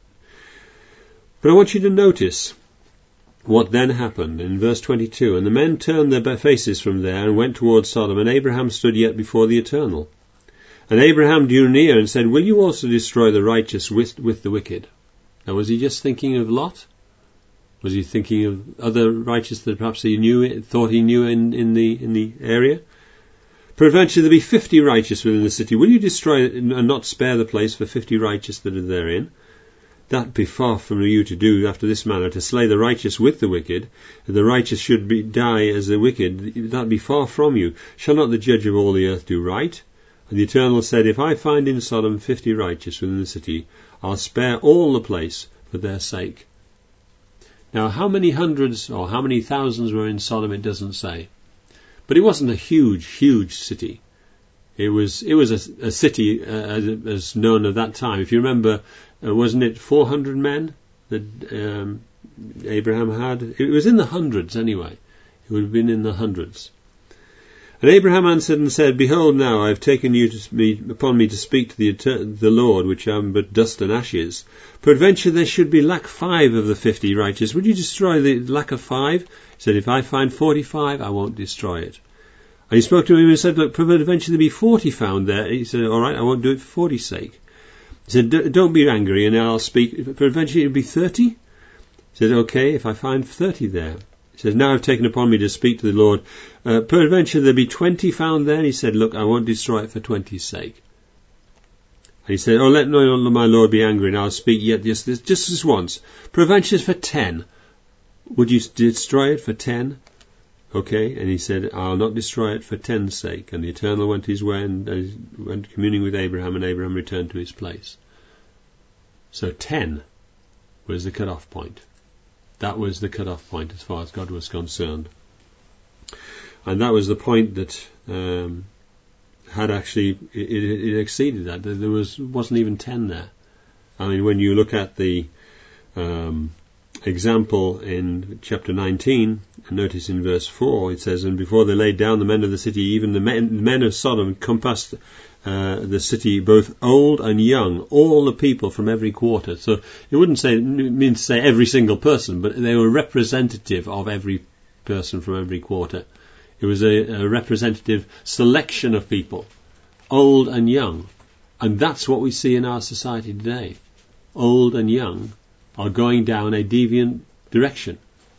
But I want you to notice what then happened in verse twenty-two. "And the men turned their faces from there and went towards Sodom, and Abraham stood yet before the Eternal. And Abraham drew near and said, Will you also destroy the righteous with, with the wicked?" Now, was he just thinking of Lot? Was he thinking of other righteous that perhaps he knew, thought he knew in, in the in the area? "Peradventure there be fifty righteous within the city. Will you destroy it and not spare the place for fifty righteous that are therein? That be far from you to do after this manner, to slay the righteous with the wicked. If the righteous should be, die as the wicked, that be far from you. Shall not the judge of all the earth do right? And the Eternal said, If I find in Sodom fifty righteous within the city, I'll spare all the place for their sake." Now, how many hundreds or how many thousands were in Sodom, it doesn't say. But it wasn't a huge, huge city. It was it was a, a city uh, as, as known at that time. If you remember, uh, wasn't it four hundred men that um, Abraham had? It was in the hundreds anyway. It would have been in the hundreds. "And Abraham answered and said, Behold, now I have taken you to me, upon me to speak to the, the Lord, which am but dust and ashes. Peradventure there should be lack five of the fifty righteous. Would you destroy the lack of five? He said, If I find forty-five, I won't destroy it. And he spoke to him and said, Look, peradventure there be forty found there. He said, All right, I won't do it for forty's sake. He said, Don't be angry, and I'll speak. Peradventure it will be thirty? He said, Okay, if I find thirty there. He says, Now I've taken upon me to speak to the Lord. Uh, peradventure there be twenty found there? And he said, Look, I won't destroy it for twenty's sake. And he said, Oh, let no, my Lord be angry, and I'll speak yet just this, just this once. Peradventure for ten. Would you destroy it for ten? Okay, and he said, I'll not destroy it for ten's sake. And the Eternal went his way and uh, went communing with Abraham, and Abraham returned to his place. So ten was the cut-off point. That was the cut-off point as far as God was concerned. And that was the point that um, had actually, it, it exceeded that. There was, wasn't even ten there. I mean, when you look at the um, example in chapter nineteen, and notice in verse four, it says, And before they laid down the men of the city, even the men, men of Sodom compassed Uh, the city, both old and young, all the people from every quarter. So it wouldn't say, it mean to say every single person, but they were representative of every person from every quarter. It was a, a representative selection of people, old and young. And that's what we see in our society today. Old and young are going down a deviant direction.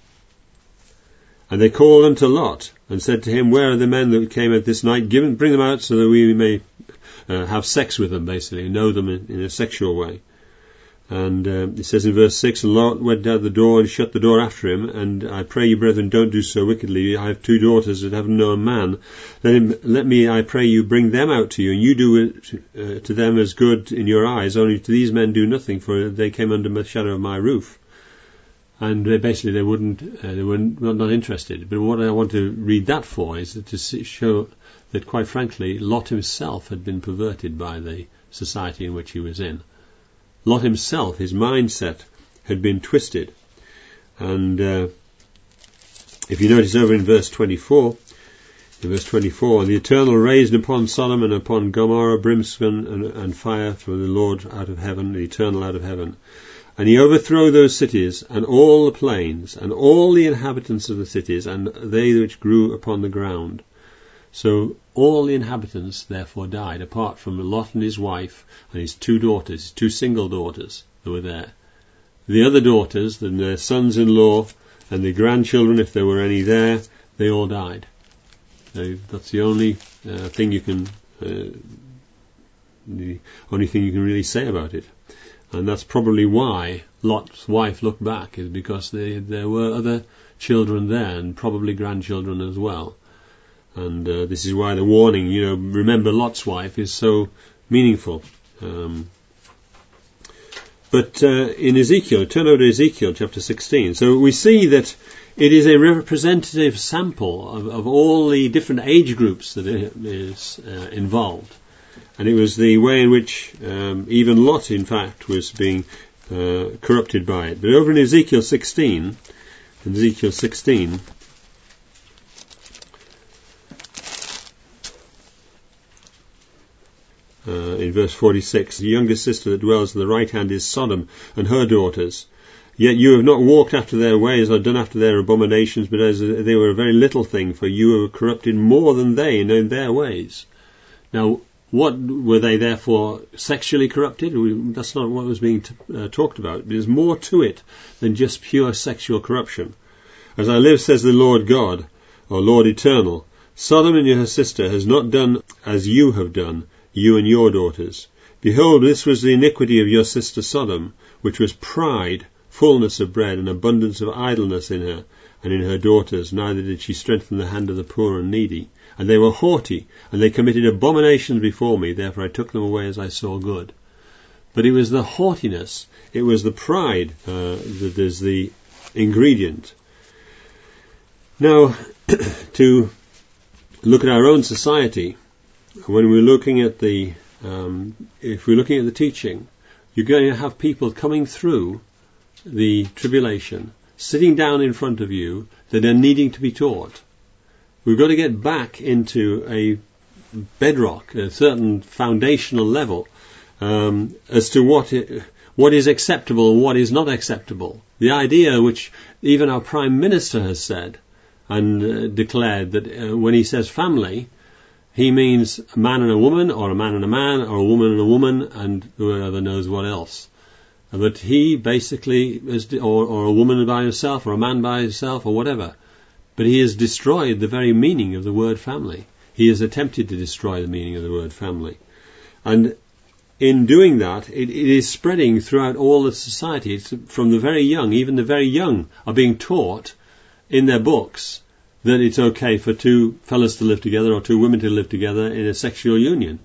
And they called unto Lot, and said to him, Where are the men that came at this night? Give them, bring them out so that we may uh, have sex with them, basically, know them in, in a sexual way. And uh, it says in verse six, And Lot went out the door and shut the door after him, and I pray you, brethren, don't do so wickedly. I have two daughters that have no man. Let, him, let me, I pray you, bring them out to you, and you do it uh, to them as good in your eyes. Only to these men do nothing, for they came under the shadow of my roof. and they basically they wouldn't, uh, they were not, not interested. But what I want to read that for is to see, show that, quite frankly, Lot himself had been perverted by the society in which he was in. Lot himself, his mindset, had been twisted. And uh, if you notice over in verse twenty-four, in verse twenty-four, and the Eternal raised upon Sodom and upon Gomorrah brimstone and, and fire from the Lord out of heaven, the Eternal out of heaven. And he overthrew those cities, and all the plains, and all the inhabitants of the cities, and they which grew upon the ground. So all the inhabitants therefore died, apart from Lot and his wife, and his two daughters, his two single daughters who were there. The other daughters, and their sons-in-law, and the grandchildren, if there were any there, they all died. So that's the only uh, thing you can, uh, the only thing you can really say about it. And that's probably why Lot's wife looked back, is because they, there were other children there, and probably grandchildren as well. And uh, this is why the warning, you know, remember Lot's wife, is so meaningful. Um, but uh, in Ezekiel, turn over to Ezekiel chapter sixteen. So we see that it is a representative sample of, of all the different age groups that is uh, involved. And it was the way in which um, even Lot, in fact, was being uh, corrupted by it. But over in Ezekiel sixteen, in Ezekiel sixteen, uh, in verse forty-six, the youngest sister that dwells on the right hand is Sodom and her daughters. Yet you have not walked after their ways, or done after their abominations, but as they were a very little thing, for you were corrupted more than they in their ways. Now, what were they therefore sexually corrupted? That's not what was being t- uh, talked about. There's more to it than just pure sexual corruption. As I live, says the Lord God, or Lord Eternal, Sodom and your sister has not done as you have done, you and your daughters. Behold, this was the iniquity of your sister Sodom, which was pride, fullness of bread, and abundance of idleness in her, and in her daughters. Neither did she strengthen the hand of the poor and needy. And they were haughty, and they committed abominations before me, therefore I took them away as I saw good. But it was the haughtiness, it was the pride uh, that is the ingredient. Now, to look at our own society, when we're looking at the, um, if we're looking at the teaching, you're going to have people coming through the tribulation, sitting down in front of you, that are needing to be taught. We've got to get back into a bedrock, a certain foundational level, um, as to what it, what is acceptable and what is not acceptable. The idea which even our Prime Minister has said and uh, declared, that uh, when he says family, he means a man and a woman, or a man and a man, or a woman and a woman, and whoever knows what else. But he basically, is, or, or a woman by herself, or a man by himself, or whatever. But he has destroyed the very meaning of the word family. He has attempted to destroy the meaning of the word family. And in doing that, it, it is spreading throughout all the society. It's from the very young, even the very young are being taught in their books that it's okay for two fellas to live together, or two women to live together in a sexual union.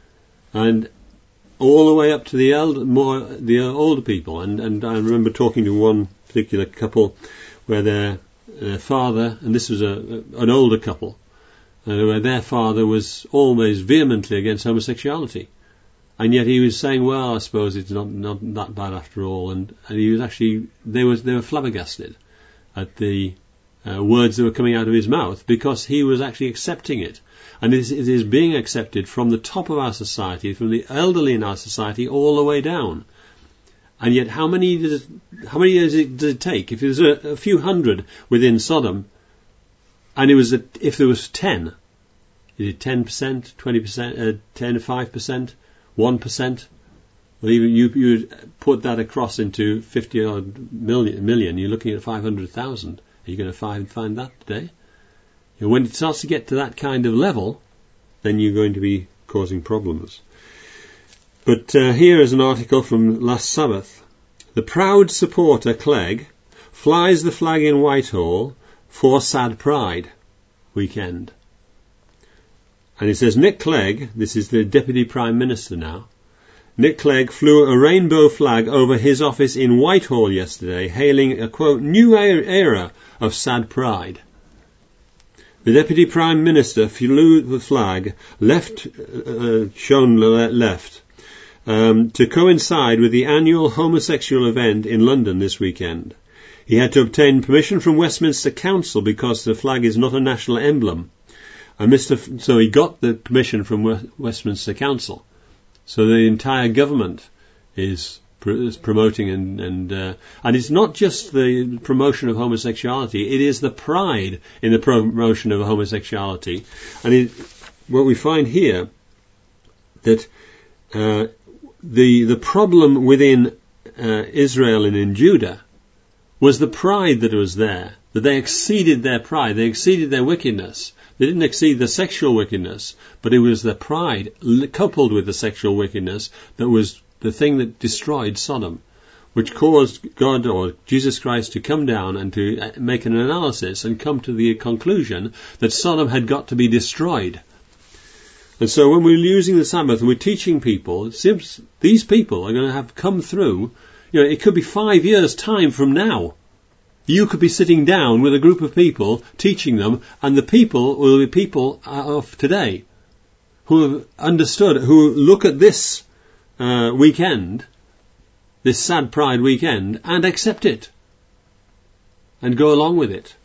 And all the way up to the elder, more the older people. And, and I remember talking to one particular couple where their their father, and this was a, an older couple, uh, where their father was always vehemently against homosexuality, and yet he was saying, well, I suppose it's not not that bad after all, and, and he was actually, they was they were flabbergasted at the uh, words that were coming out of his mouth, because he was actually accepting it, and it is, it is being accepted from the top of our society, from the elderly in our society, all the way down. And yet, how many does it, how many years does it take? If there's a, a few hundred within Sodom, and it was a, if there was ten, is it ten percent, twenty percent, uh, ten, five percent, one percent? Well, even you you put that across into fifty odd million, million. You're looking at five hundred thousand. Are you going to find find that today? You know, when it starts to get to that kind of level, then you're going to be causing problems. But uh, here is an article from last Sabbath. The proud supporter Clegg flies the flag in Whitehall for sad pride weekend. And it says Nick Clegg, this is the Deputy Prime Minister now, Nick Clegg flew a rainbow flag over his office in Whitehall yesterday, hailing a, quote, new era of sad pride. The Deputy Prime Minister flew the flag, left, uh, shown left, um, to coincide with the annual homosexual event in London this weekend. He had to obtain permission from Westminster Council because the flag is not a national emblem. And Mister F- so he got the permission from w- Westminster Council. So the entire government is, pr- is promoting and and uh, and it's not just the promotion of homosexuality; it is the pride in the promotion of homosexuality. And it, what we find here that uh, the the problem within uh, Israel and in Judah was the pride that was there, that they exceeded their pride, they exceeded their wickedness. They didn't exceed the sexual wickedness, but it was the pride coupled with the sexual wickedness that was the thing that destroyed Sodom, which caused God or Jesus Christ to come down and to make an analysis and come to the conclusion that Sodom had got to be destroyed. And so when we're using the Sabbath and we're teaching people, it seems these people are going to have come through, you know, it could be five years' time from now. You could be sitting down with a group of people, teaching them, and the people will be people of today who have understood, who look at this uh, weekend, this sad pride weekend, and accept it, and go along with it.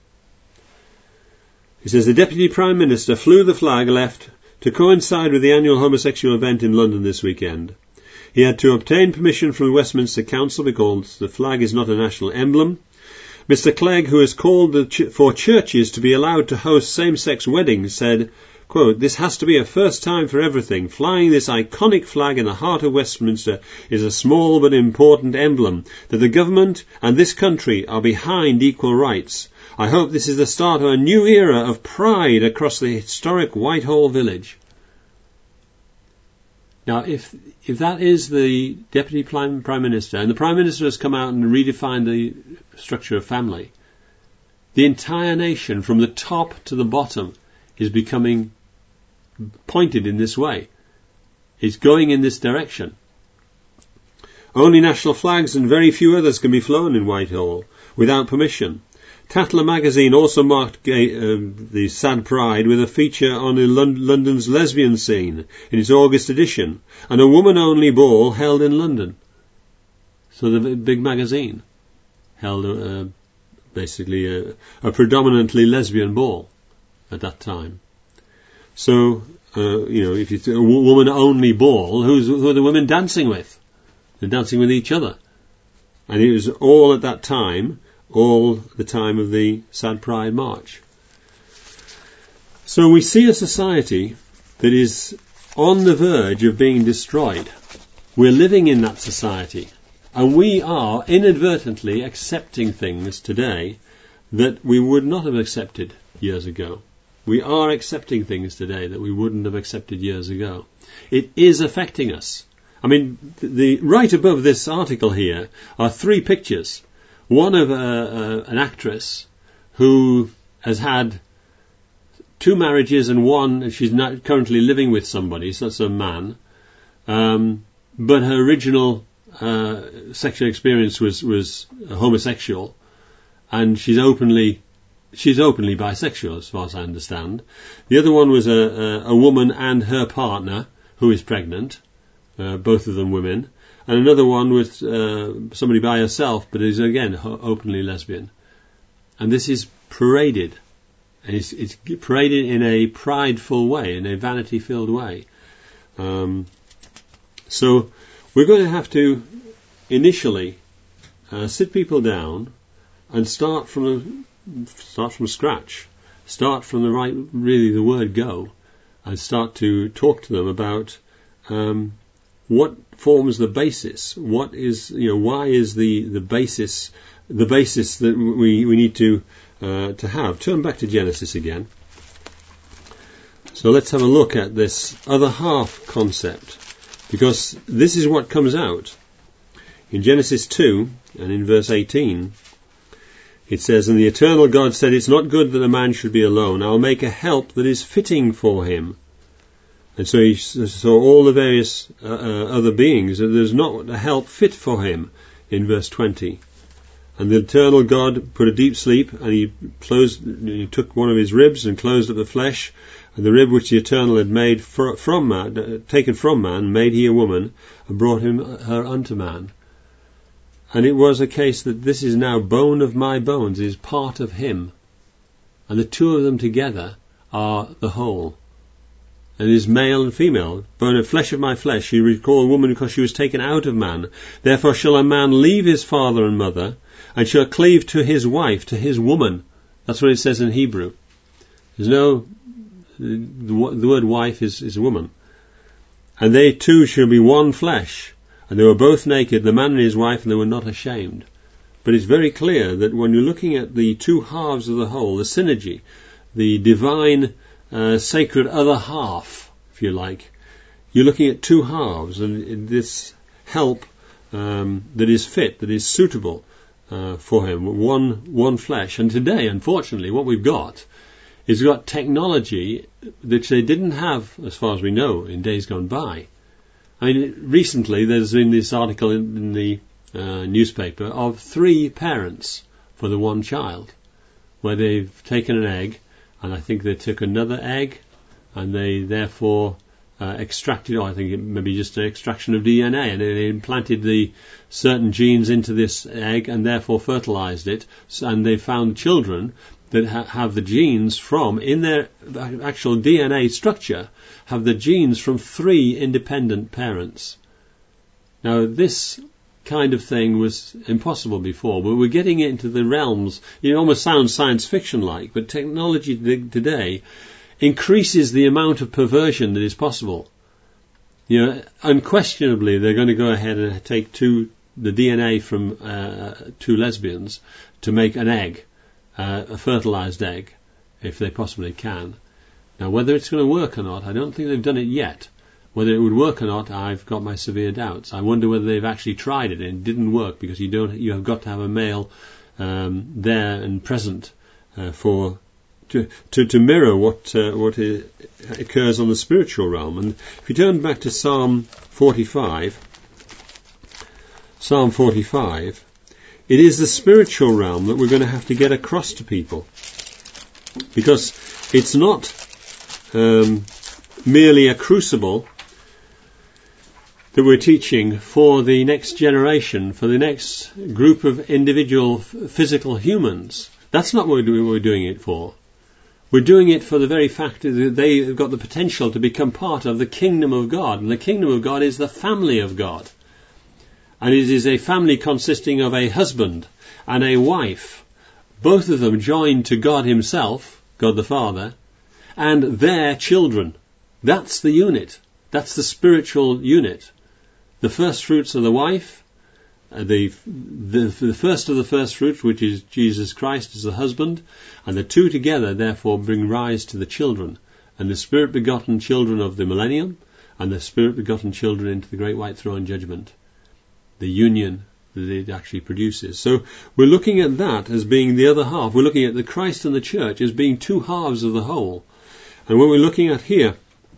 He says, the Deputy Prime Minister flew the flag left to coincide with the annual homosexual event in London this weekend. He had to obtain permission from the Westminster Council because the flag is not a national emblem. Mister Clegg, who has called the ch- for churches to be allowed to host same-sex weddings, said, quote, this has to be a first time for everything. Flying this iconic flag in the heart of Westminster is a small but important emblem that the government and this country are behind equal rights. I hope this is the start of a new era of pride across the historic Whitehall village. Now, if if that is the Deputy Prime, Prime Minister, and the Prime Minister has come out and redefined the structure of family, the entire nation, from the top to the bottom, is becoming pointed in this way. It's going in this direction. Only national flags and very few others can be flown in Whitehall without permission. Tatler magazine also marked gay, uh, the sad pride with a feature on Lond- London's lesbian scene in its August edition, and a woman-only ball held in London. So the big magazine held uh, basically a, a predominantly lesbian ball at that time. So, uh, you know, if it's a woman-only ball, who's, who are the women dancing with? They're dancing with each other. And it was all at that time, all the time of the Sad Pride March. So we see a society that is on the verge of being destroyed. We're living in that society, and we are inadvertently accepting things today that we would not have accepted years ago. We are accepting things today that we wouldn't have accepted years ago. It is affecting us. I mean, the right above this article here are three pictures. One of a, a, an actress who has had two marriages and one, she's not currently living with somebody, so that's a man, um, but her original uh, sexual experience was, was homosexual, and she's openly she's openly bisexual as far as I understand. The other one was a, a, a woman and her partner who is pregnant, uh, both of them women. And another one with uh, somebody by herself, but is again ho- openly lesbian. And this is paraded. And it's, it's paraded in a prideful way, in a vanity-filled way. Um, so we're going to have to initially uh, sit people down and start from the, start from scratch. Start from the right, really the word go, and start to talk to them about um, what forms the basis. What is, you know, why is the, the basis, the basis that we, we need to, uh, to have. Turn back to Genesis again. So let's have a look at this other half concept, because this is what comes out. In Genesis two, and in verse eighteen, it says, and the eternal God said, it's not good that a man should be alone. I'll make a help that is fitting for him. And so he saw all the various uh, uh, other beings, and there's not a help fit for him in verse twenty. And the eternal God put a deep sleep, and he closed, he took one of his ribs and closed up the flesh, and the rib which the eternal had made for, from man, uh, taken from man, made he a woman, and brought him her unto man. And it was a case that this is now bone of my bones, is part of him, and the two of them together are the whole. And is male and female, bone of flesh of my flesh. You recall a woman because she was taken out of man. Therefore shall a man leave his father and mother, and shall cleave to his wife, to his woman. That's what it says in Hebrew. There's no, the word wife is, is woman. And they two shall be one flesh. And they were both naked, the man and his wife, and they were not ashamed. But it's very clear that when you're looking at the two halves of the whole, the synergy, the divine Uh, sacred other half, if you like, you're looking at two halves, and this help um, that is fit, that is suitable uh, for him, one one flesh. And today, unfortunately, what we've got is we've got technology that they didn't have, as far as we know, in days gone by. I mean, recently there's been this article in, in the uh, newspaper of three parents for the one child, where they've taken an egg, and I think they took another egg, and they therefore uh, extracted, or I think it maybe just an extraction of D N A, and they implanted the certain genes into this egg, and therefore fertilized it, and they found children that ha- have the genes from, in their actual D N A structure, have the genes from three independent parents. Now, this kind of thing was impossible before, but we're getting into the realms, it almost sounds science fiction like, but technology today increases the amount of perversion that is possible. You know, unquestionably they're going to go ahead and take two, the D N A from uh, two lesbians to make an egg, uh, a fertilized egg, if they possibly can. Now, whether it's going to work or not, I don't think they've done it yet. Whether it would work or not, I've got my severe doubts. I wonder whether they've actually tried it and it didn't work, because you don't, you have got to have a male um, there and present uh, for to, to to mirror what uh, what is, occurs on the spiritual realm. And if you turn back to Psalm forty-five, Psalm forty-five, it is the spiritual realm that we're going to have to get across to people, because it's not um, merely a crucible that we're teaching for the next generation, for the next group of individual f- physical humans. That's not what we're doing it for. We're doing it for the very fact that they've got the potential to become part of the kingdom of God. And the kingdom of God is the family of God. And it is a family consisting of a husband and a wife, both of them joined to God himself, God the Father, and their children. That's the unit. That's the spiritual unit. The first fruits of the wife, uh, the, the the first of the first fruits, which is Jesus Christ as the husband, and the two together therefore bring rise to the children, and the spirit begotten children of the millennium, and the spirit begotten children into the great white throne judgment. The union that it actually produces. So we're looking at that as being the other half. We're looking at the Christ and the church as being two halves of the whole. And what we're looking at here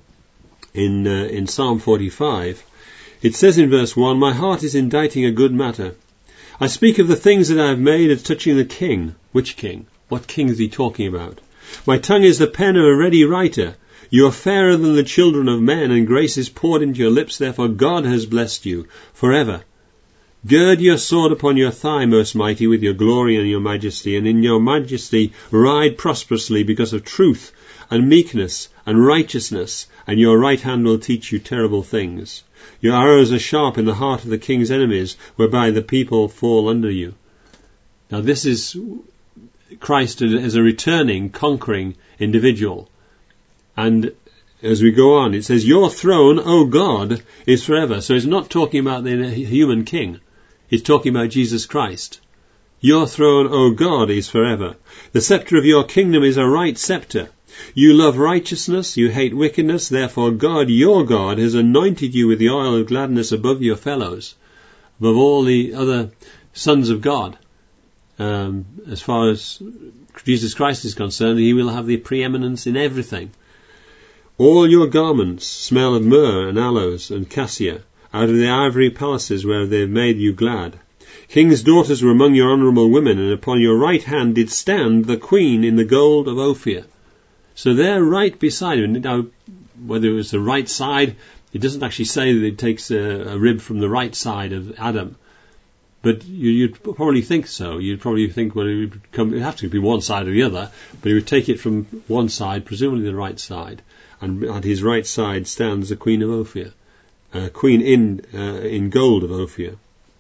in uh, in Psalm forty-five, it says in verse one, "My heart is inditing a good matter. I speak of the things that I have made as touching the king." Which king? What king is he talking about? "My tongue is the pen of a ready writer. You are fairer than the children of men, and grace is poured into your lips. Therefore God has blessed you forever. Gird your sword upon your thigh, most mighty, with your glory and your majesty, and in your majesty ride prosperously because of truth and meekness and righteousness, and your right hand will teach you terrible things. Your arrows are sharp in the heart of the king's enemies, whereby the people fall under you." Now this is Christ as a returning, conquering individual. And as we go on, it says, "Your throne, O God, is forever." So it's not talking about the human king. It's talking about Jesus Christ. "Your throne, O God, is forever. The scepter of your kingdom is a right scepter. You love righteousness, you hate wickedness. Therefore God, your God, has anointed you with the oil of gladness above your fellows," above all the other sons of God. Um, as far as Jesus Christ is concerned, he will have the preeminence in everything. All your garments smell of myrrh and aloes and cassia, out of the ivory palaces where they have made you glad. King's daughters were among your honourable women, and upon your right hand did stand the queen in the gold of Ophir. So they're right beside him. Now, whether it was the right side, it doesn't actually say that it takes a, a rib from the right side of Adam. But you, you'd probably think so. You'd probably think, well, it would come, it'd have to be one side or the other, but he would take it from one side, presumably the right side. And at his right side stands the Queen of Ophir, a queen in uh, in gold of Ophir.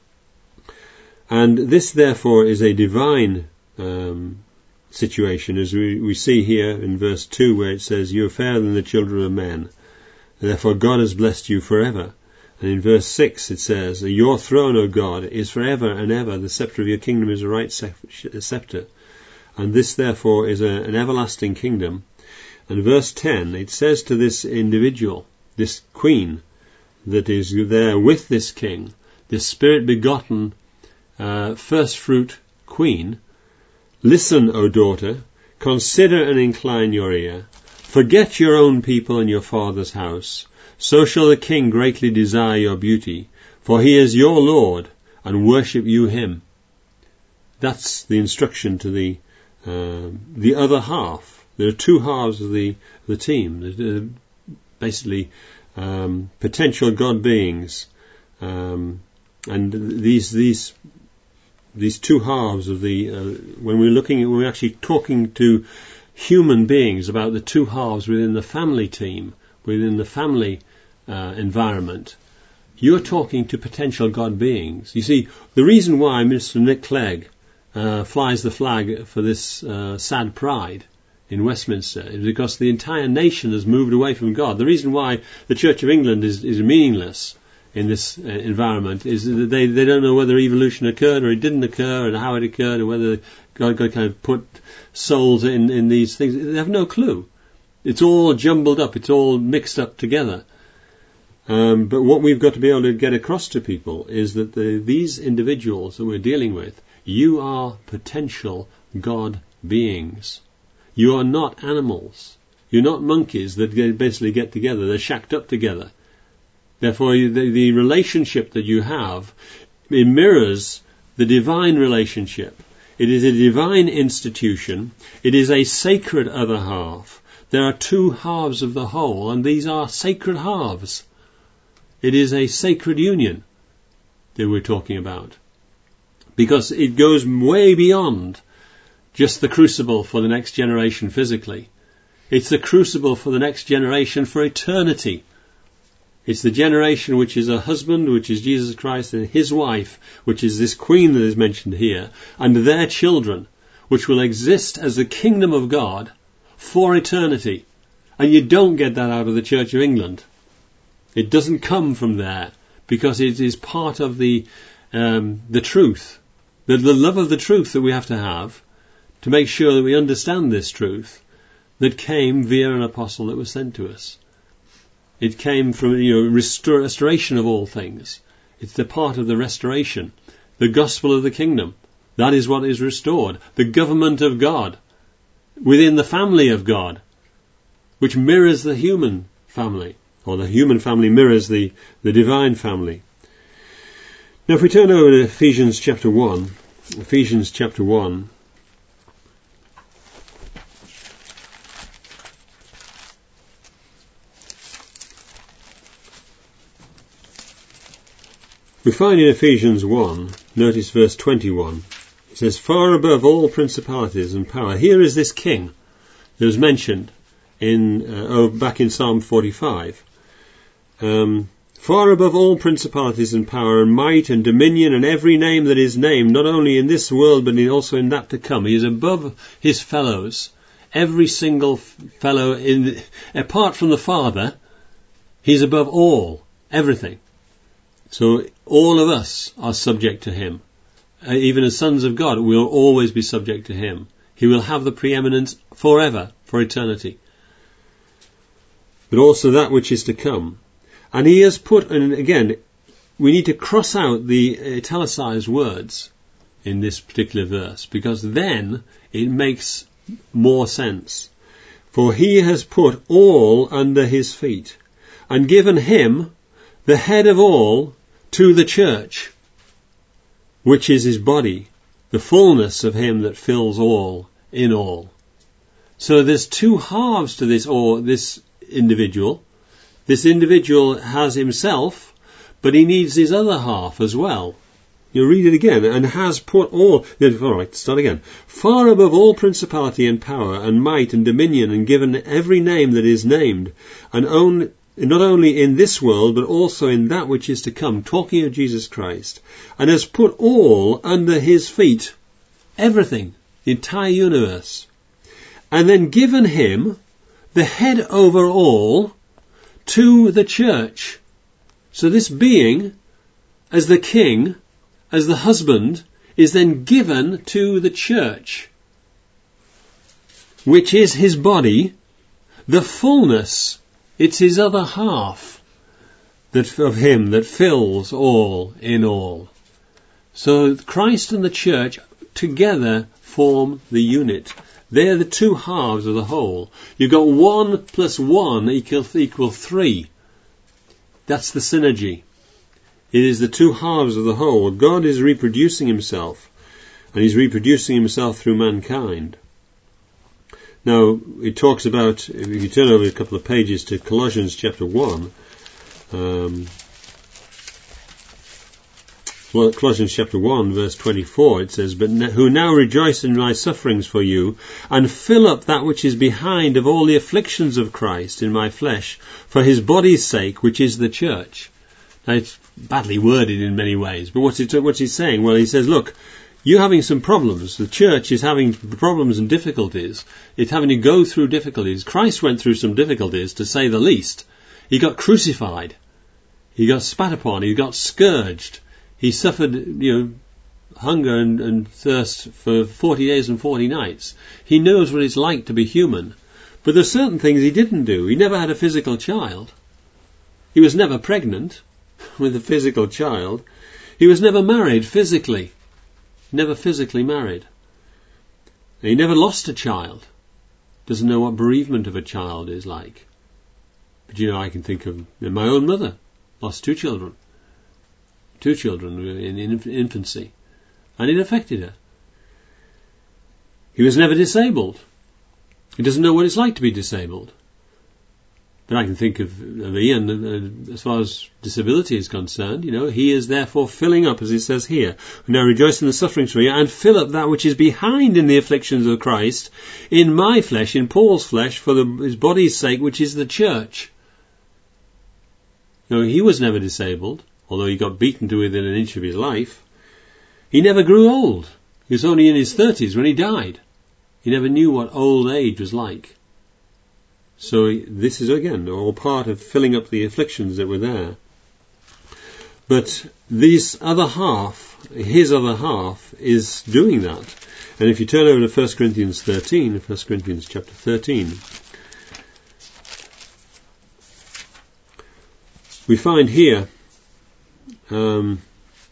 And this, therefore, is a divine um, situation, as we, we see here in verse two, where it says, "You are fairer than the children of men. Therefore God has blessed you forever." And in verse six it says, "Your throne, O God, is forever and ever. The scepter of your kingdom is a right scepter." And this, therefore, is a, an everlasting kingdom. And verse ten, it says to this individual, this queen, that is there with this king, this spirit-begotten uh, first-fruit queen, "Listen, O daughter, consider and incline your ear. Forget your own people and your father's house. So shall the king greatly desire your beauty, for he is your Lord, and worship you him." That's the instruction to the uh, the other half. There are two halves of the the team. They're basically um, potential God beings, um, and these these these two halves of the uh, when we're looking at, we're actually talking to human beings about the two halves within the family team, within the family uh, environment. You're talking to potential God beings. You see, the reason why Mister Nick Clegg uh, flies the flag for this uh, sad pride in Westminster is because the entire nation has moved away from God. The reason why the Church of England is, is meaningless in this uh, environment is that they, they don't know whether evolution occurred or it didn't occur, and how it occurred, or whether God, God kind of put souls in, in these things. They have no clue. It's all jumbled up. It's all mixed up together. Um, but what we've got to be able to get across to people is that the, these individuals that we're dealing with, you are potential God beings. You are not animals. You're not monkeys that get, basically get together. They're shacked up together. Therefore, the, the relationship that you have, it mirrors the divine relationship. It is a divine institution. It is a sacred other half. There are two halves of the whole, and these are sacred halves. It is a sacred union that we're talking about, because it goes way beyond just the crucible for the next generation physically. It's the crucible for the next generation for eternity. It's the generation which is a husband, which is Jesus Christ, and his wife, which is this queen that is mentioned here, and their children, which will exist as the kingdom of God for eternity. And you don't get that out of the Church of England. It doesn't come from there, because it is part of the um, the truth, the, the love of the truth that we have to have to make sure that we understand this truth that came via an apostle that was sent to us. It came from, you know, restor- restoration of all things. It's the part of the restoration, the gospel of the kingdom. That is what is restored. The government of God within the family of God, which mirrors the human family, or the human family mirrors the, the divine family. Now, if we turn over to Ephesians chapter one, Ephesians chapter one, we find in Ephesians one, notice verse twenty-one, it says, "Far above all principalities and power." Here is this king that was mentioned in uh, oh, back in Psalm forty-five. Um, "Far above all principalities and power and might and dominion and every name that is named, not only in this world but in also in that to come." He is above his fellows. Every single fellow, in, apart from the Father, he's above all, everything. So all of us are subject to him. Uh, even as sons of God, we will always be subject to him. He will have the preeminence forever, for eternity. But also that which is to come. And he has put, and again, we need to cross out the italicized words in this particular verse, because then it makes more sense. For he has put all under his feet, and given him, the head of all, to the church, which is his body, the fullness of him that fills all in all. So there's two halves to this, or this individual. This individual has himself, but he needs his other half as well. You read it again, and has put all, all right, start again. Far above all principality and power and might and dominion, and given every name that is named, and own, not only in this world, but also in that which is to come, talking of Jesus Christ, and has put all under his feet, everything, the entire universe, and then given him the head over all to the church. So this being, as the king, as the husband, is then given to the church, which is his body, the fullness. It's his other half that of him that fills all in all. So Christ and the church together form the unit. They're the two halves of the whole. You've got one plus one equal, equal three. That's the synergy. It is the two halves of the whole. God is reproducing himself, and he's reproducing himself through mankind. Now, it talks about, if you turn over a couple of pages to Colossians chapter one, um, well, Colossians chapter one, verse twenty-four, it says, But who now rejoice in my sufferings for you, and fill up that which is behind of all the afflictions of Christ in my flesh, for his body's sake, which is the church. Now, it's badly worded in many ways, but what's, it, what's he saying? Well, he says, look, you're having some problems. The church is having problems and difficulties. It's having to go through difficulties. Christ went through some difficulties, to say the least. He got crucified. He got spat upon. He got scourged. He suffered, you know, hunger and, and thirst for forty days and forty nights. He knows what it's like to be human. But there's certain things he didn't do. He never had a physical child. He was never pregnant with a physical child. He was never married physically. Never physically married. He never lost a child. Doesn't know what bereavement of a child is like. But you know, I can think of my own mother. Lost two children. Two children in, in infancy. And it affected her. He was never disabled. He doesn't know what it's like to be disabled. But I can think of, of Ian, uh, as far as disability is concerned, you know, he is therefore filling up, as it says here, now rejoice in the sufferings for you, and fill up that which is behind in the afflictions of Christ, in my flesh, in Paul's flesh, for the, his body's sake, which is the church. You know, he was never disabled, although he got beaten to within an inch of his life. He never grew old. He was only in his thirties when he died. He never knew what old age was like. So this is, again, all part of filling up the afflictions that were there. But this other half, his other half, is doing that. And if you turn over to First Corinthians thirteen, First Corinthians chapter thirteen, we find here um,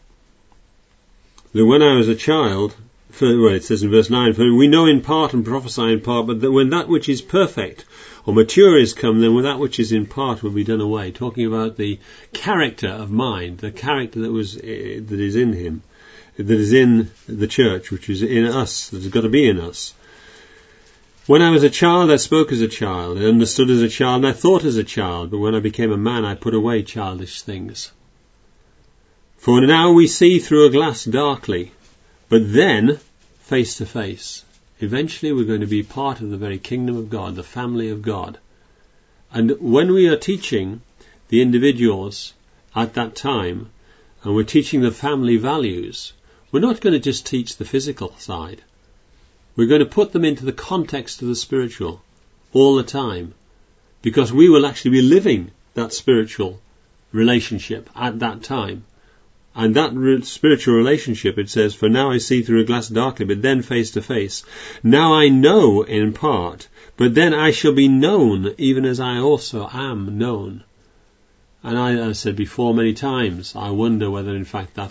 that when I was a child, for, well, it says in verse nine, for we know in part and prophesy in part, but that when that which is perfect or mature is come, then with that which is in part will be done away. Talking about the character of mind, the character that was uh, that is in him, that is in the church, which is in us, that has got to be in us. When I was a child, I spoke as a child, I understood as a child, and I thought as a child, but when I became a man, I put away childish things. For now we see through a glass darkly, but then face to face. Eventually we're going to be part of the very kingdom of God, the family of God. And when we are teaching the individuals at that time, and we're teaching the family values, we're not going to just teach the physical side. We're going to put them into the context of the spiritual all the time, because we will actually be living that spiritual relationship at that time. And that re- spiritual relationship, it says, for now I see through a glass darkly, but then face to face. Now I know in part, but then I shall be known, even as I also am known. And I, I said before many times, I wonder whether in fact that,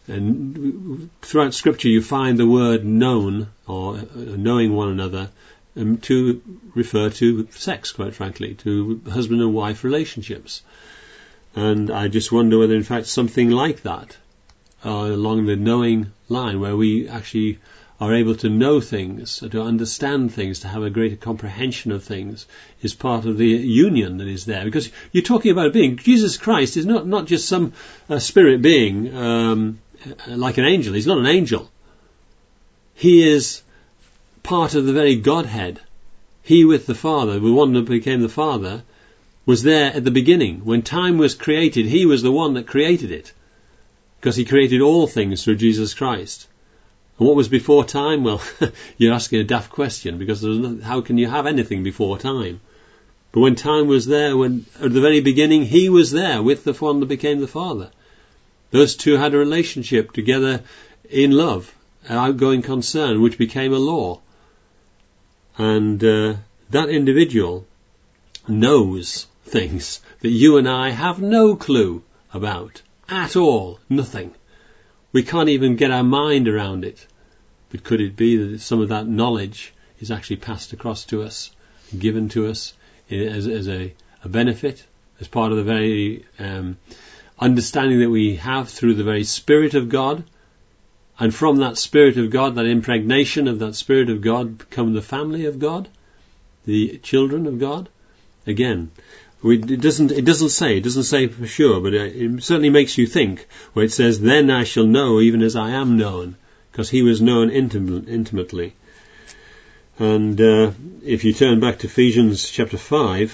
and throughout Scripture you find the word known, or knowing one another, um, to refer to sex, quite frankly, to husband and wife relationships. And I just wonder whether, in fact, something like that, uh, along the knowing line, where we actually are able to know things, to understand things, to have a greater comprehension of things, is part of the union that is there. Because you're talking about a being. Jesus Christ is not, not just some uh, spirit being um, like an angel. He's not an angel. He is part of the very Godhead. He with the Father, the one that became the Father, was there at the beginning. When time was created, he was the one that created it. Because he created all things through Jesus Christ. And what was before time? Well, you're asking a daft question, because there's no, how can you have anything before time? But when time was there, when at the very beginning, he was there with the one that became the Father. Those two had a relationship together in love, an outgoing concern, which became a law. And uh, that individual knows things that you and I have no clue about at all. Nothing. We can't even get our mind around it. But could it be that some of that knowledge is actually passed across to us, given to us as, as a, a benefit, as part of the very um, understanding that we have through the very Spirit of God? And from that Spirit of God, that impregnation of that Spirit of God, become the family of God, the children of God? Again, we, it doesn't it doesn't say, it doesn't say for sure, but it, it certainly makes you think, where it says, then I shall know even as I am known, because he was known intim- intimately. And uh, if you turn back to Ephesians chapter five,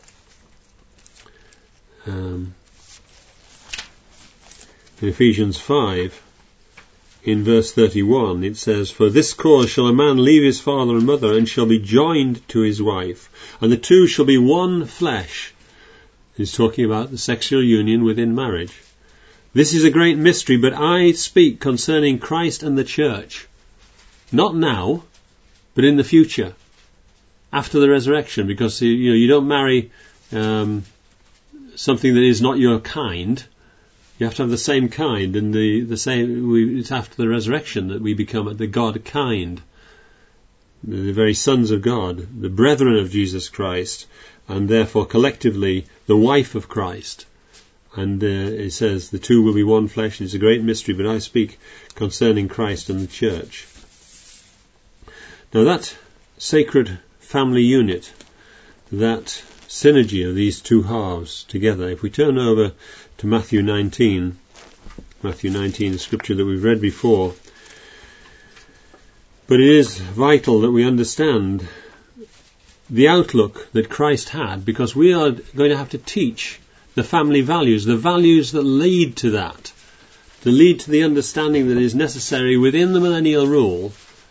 um, in Ephesians five, in verse thirty-one, it says, for this cause shall a man leave his father and mother, and shall be joined to his wife, and the two shall be one flesh. He's talking about the sexual union within marriage. This is a great mystery, but I speak concerning Christ and the church. Not now, but in the future, after the resurrection, because you know you don't marry um, something that is not your kind. You have to have the same kind, and the, the same. We, it's after the resurrection that we become the God kind, the very sons of God, the brethren of Jesus Christ, and therefore collectively the wife of Christ. And uh, it says the two will be one flesh. It's a great mystery, but I speak concerning Christ and the church. Now that sacred family unit, that synergy of these two halves together, if we turn over to Matthew nineteen, Matthew nineteen, the scripture that we've read before, but it is vital that we understand the outlook that Christ had, because we are going to have to teach the family values, the values that lead to that, that lead to the understanding that is necessary within the millennial rule,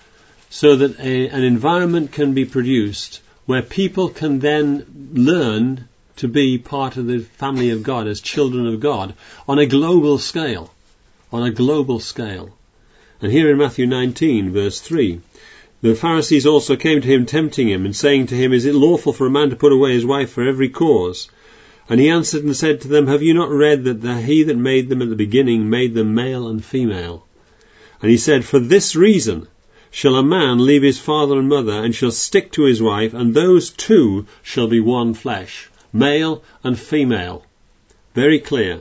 so that a, an environment can be produced where people can then learn to be part of the family of God as children of God on a global scale, on a global scale. And here in Matthew nineteen, verse three, the Pharisees also came to him, tempting him, and saying to him, is it lawful for a man to put away his wife for every cause? And he answered and said to them, have you not read that the, he that made them at the beginning made them male and female? And he said, for this reason shall a man leave his father and mother, and shall stick to his wife, and those two shall be one flesh. Male and female. Very clear.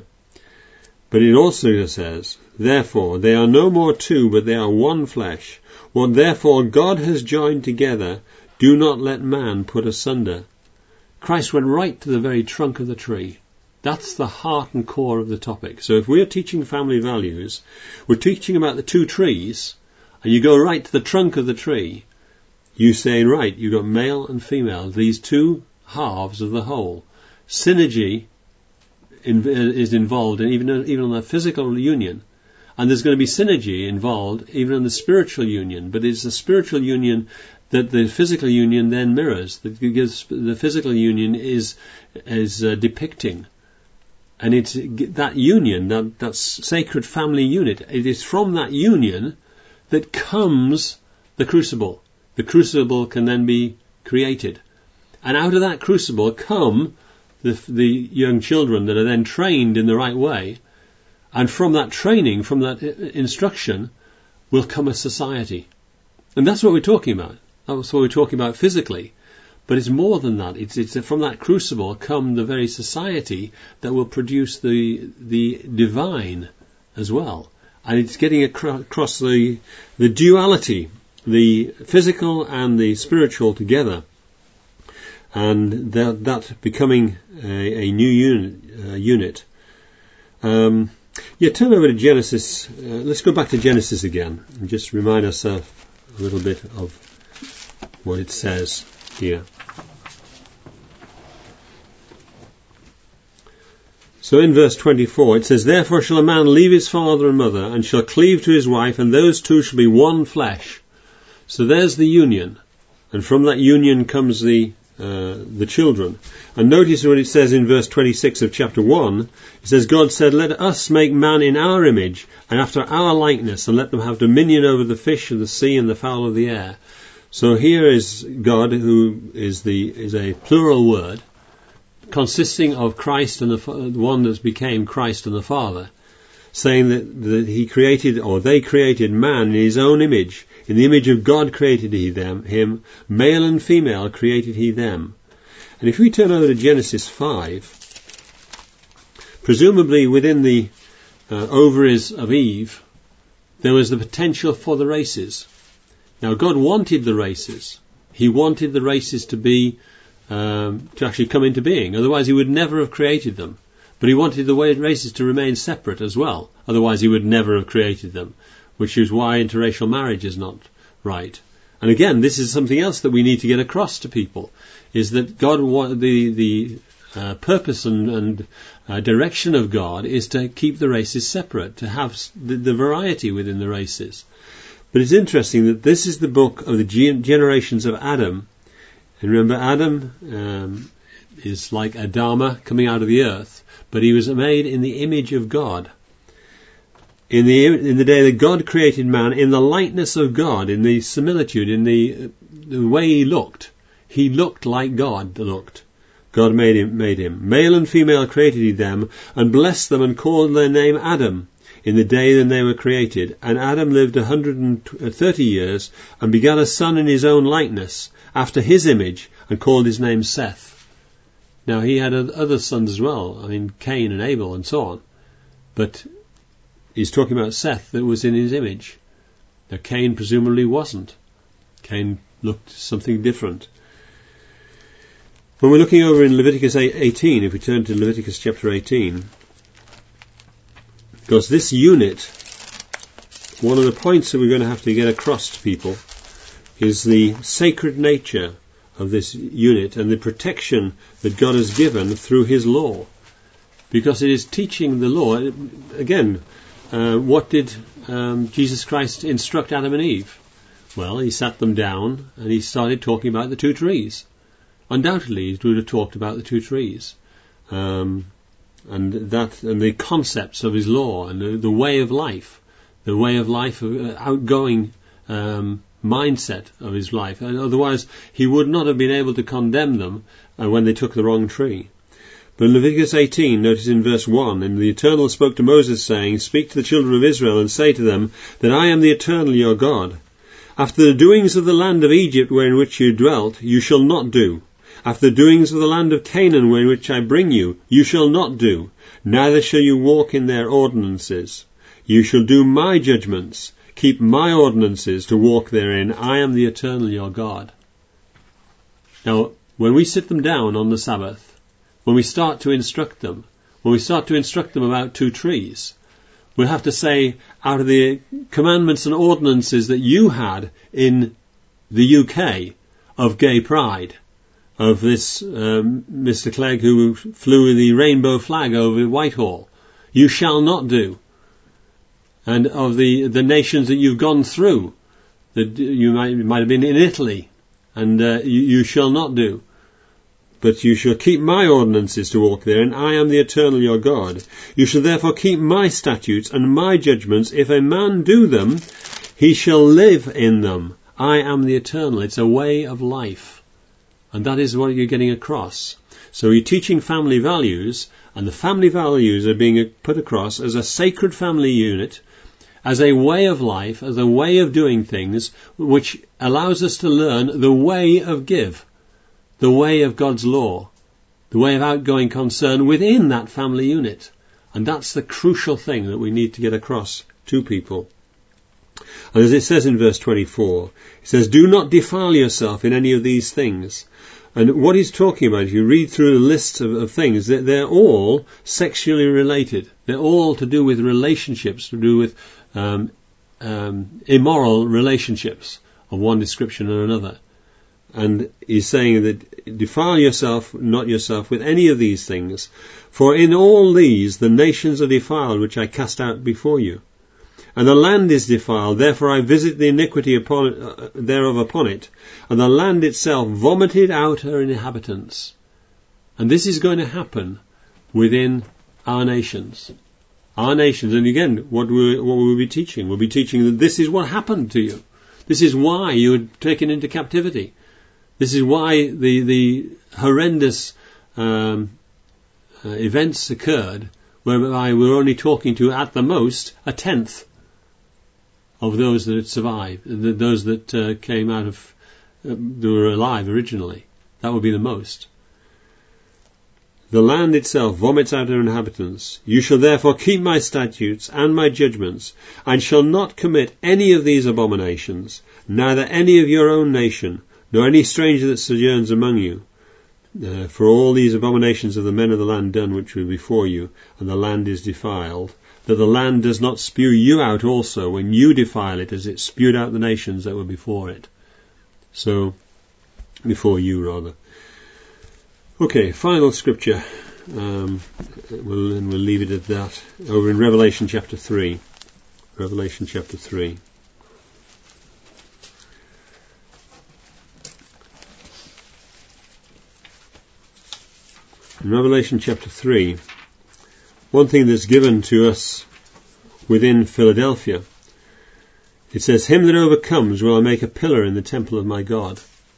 But it also says, therefore, they are no more two, but they are one flesh. What therefore God has joined together, do not let man put asunder. Christ went right to the very trunk of the tree. That's the heart and core of the topic. So if we're teaching family values, we're teaching about the two trees, and you go right to the trunk of the tree, you say, right, you've got male and female, these two halves of the whole. Synergy in, is involved in even, even on the physical union. And there's going to be synergy involved even in the spiritual union. But it's the spiritual union that the physical union then mirrors. That gives, the physical union is is uh, depicting. And it's that union, that, that sacred family unit, it is from that union that comes the crucible. The crucible can then be created. And out of that crucible come the, the young children that are then trained in the right way. And from that training, from that instruction, will come a society. And that's what we're talking about. That's what we're talking about physically. But it's more than that. It's, it's from that crucible come the very society that will produce the the divine as well. And it's getting across the the duality, the physical and the spiritual together, and that, that becoming a, a new unit. Uh, unit. Um, yeah, turn over to Genesis. Uh, let's go back to Genesis again and just remind ourselves a little bit of what it says here. So in verse twenty-four it says, "Therefore shall a man leave his father and mother, and shall cleave to his wife, and those two shall be one flesh." So there's the union, and from that union comes the uh, the children. And notice what it says in verse twenty-six of chapter one. It says, "God said, let us make man in our image, and after our likeness, and let them have dominion over the fish of the sea and the fowl of the air." So here is God, who is the is a plural word, consisting of Christ and the, the one that became Christ and the Father, saying that, that he created, or they created man in his own image. In the image of God created he them, him, male and female created he them. And if we turn over to Genesis five, presumably within the uh, ovaries of Eve, there was the potential for the races. Now God wanted the races. He wanted the races to be Um, to actually come into being. Otherwise he would never have created them. But he wanted the races to remain separate as well. Otherwise he would never have created them, which is why interracial marriage is not right. And again, this is something else that we need to get across to people, is that God, the the uh, purpose and, and uh, direction of God is to keep the races separate, to have the, the variety within the races. But it's interesting that this is the book of the generations of Adam. And remember, Adam um, is like Adama coming out of the earth, but he was made in the image of God. In the in the day that God created man, in the likeness of God, in the similitude, in the the way he looked, he looked like God looked. God made him, made him. Male and female created he them, and blessed them, and called their name Adam, in the day when they were created. And Adam lived a hundred and thirty years, and begat a son in his own likeness, after his image, and called his name Seth. Now he had other sons as well, I mean Cain and Abel and so on, but he's talking about Seth that was in his image. Now Cain presumably wasn't. Cain looked something different. When we're looking over in Leviticus eighteen, if we turn to Leviticus chapter eighteen, because this unit, one of the points that we're going to have to get across to people is the sacred nature of this unit and the protection that God has given through his law. Because it is teaching the law. Again, uh, what did um, Jesus Christ instruct Adam and Eve? Well, he sat them down and he started talking about the two trees. Undoubtedly, he would have talked about the two trees. Um, and that and the concepts of his law and the, the way of life. The way of life, uh, outgoing um mindset of his life. And otherwise he would not have been able to condemn them uh, when they took the wrong tree. But in Leviticus eighteen, notice in verse one, "And the Eternal spoke to Moses, saying, Speak to the children of Israel, and say to them, that I am the Eternal your God. After the doings of the land of Egypt wherein which you dwelt, you shall not do. After the doings of the land of Canaan wherein which I bring you, you shall not do. Neither shall you walk in their ordinances. You shall do my judgments, keep my ordinances to walk therein. I am the Eternal your God." Now, when we sit them down on the Sabbath, when we start to instruct them, when we start to instruct them about two trees, we'll have to say, out of the commandments and ordinances that you had in the U K of gay pride, of this um, Mister Clegg who flew the rainbow flag over Whitehall, you shall not do. And of the the nations that you've gone through, that you might might have been in Italy, and uh, you, you shall not do. But you shall keep my ordinances to walk therein. I am the Eternal your God. You shall therefore keep my statutes and my judgments. If a man do them, he shall live in them. I am the Eternal. It's a way of life, and that is what you're getting across. So you're teaching family values, and the family values are being put across as a sacred family unit. as a way of life, as a way of doing things, which allows us to learn the way of give, the way of God's law, the way of outgoing concern within that family unit. And that's the crucial thing that we need to get across to people. And as it says in verse twenty-four, it says, do not defile yourself in any of these things. And what he's talking about, if you read through the list of, of things, they're, they're all sexually related. They're all to do with relationships, to do with um, um, immoral relationships of one description or another. And he's saying that defile yourself, not yourself, with any of these things. For in all these the nations are defiled, which I cast out before you. And the land is defiled, therefore I visit the iniquity upon it, uh, thereof upon it, and the land itself vomited out her inhabitants. And this is going to happen within our nations. Our nations, and again, what we what we'll be teaching, we'll be teaching that this is what happened to you. This is why you were taken into captivity. This is why the the horrendous um, uh, events occurred, whereby we're only talking to, at the most, a tenth of those that had survived, those that uh, came out of, uh, that were alive originally. That would be the most. The land itself vomits out her inhabitants. You shall therefore keep my statutes and my judgments, and shall not commit any of these abominations, neither any of your own nation, nor any stranger that sojourns among you. Uh, for all these abominations of the men of the land done which were before you, and the land is defiled, that the land does not spew you out also when you defile it, as it spewed out the nations that were before it. So, before you rather. Okay, final scripture. Um, we'll, and we'll leave it at that. Over in Revelation chapter three. Revelation chapter three. In Revelation chapter three, one thing that's given to us within Philadelphia, it says, him that overcomes will I make a pillar in the temple of my God.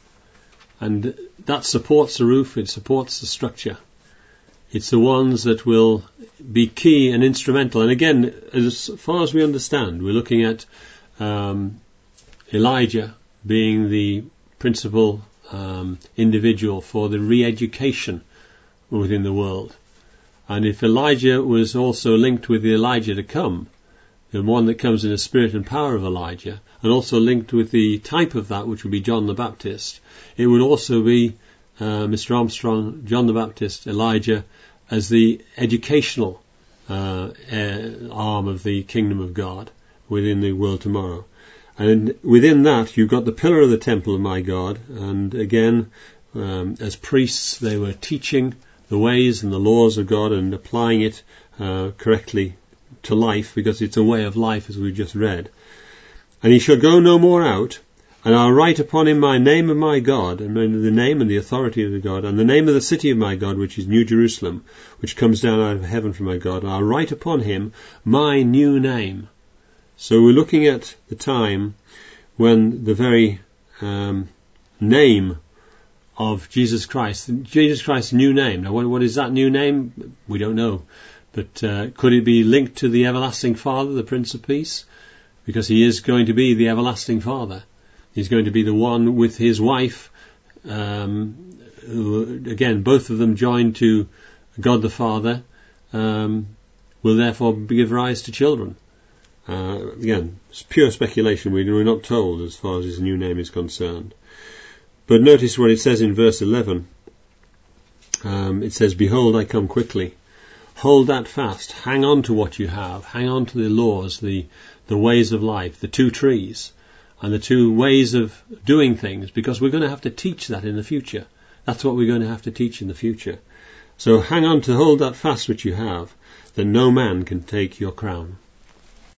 And that supports the roof, it supports the structure. It's the ones that will be key and instrumental. And again, as far as we understand, we're looking at um, Elijah being the principal um, individual for the re-education within the world. And if Elijah was also linked with the Elijah to come, the one that comes in the spirit and power of Elijah, and also linked with the type of that, which would be John the Baptist, it would also be uh, Mister Armstrong, John the Baptist, Elijah, as the educational uh, uh, arm of the kingdom of God within the world tomorrow. And within that, you've got the pillar of the temple of my God, and again, um, as priests, they were teaching the ways and the laws of God and applying it uh, correctly to life, because it's a way of life, as we've just read. And he shall go no more out, and I'll write upon him my name of my God, and the name and the authority of the God, and the name of the city of my God, which is New Jerusalem, which comes down out of heaven from my God, and I'll write upon him my new name. So we're looking at the time when the very um, name of Jesus Christ, Jesus Christ's new name. Now, what, what is that new name? We don't know. But uh, could it be linked to the everlasting Father, the Prince of Peace? Because he is going to be the everlasting Father. He's going to be the one with his wife, um, who, again, both of them joined to God the Father, um, will therefore give rise to children. Uh, again, it's pure speculation. We're not told as far as his new name is concerned. But notice what it says in verse eleven. Um, it says, behold, I come quickly. Hold that fast. Hang on to what you have. Hang on to the laws, the, the ways of life, the two trees, and the two ways of doing things, because we're going to have to teach that in the future. That's what we're going to have to teach in the future. So hang on to hold that fast which you have, that no man can take your crown.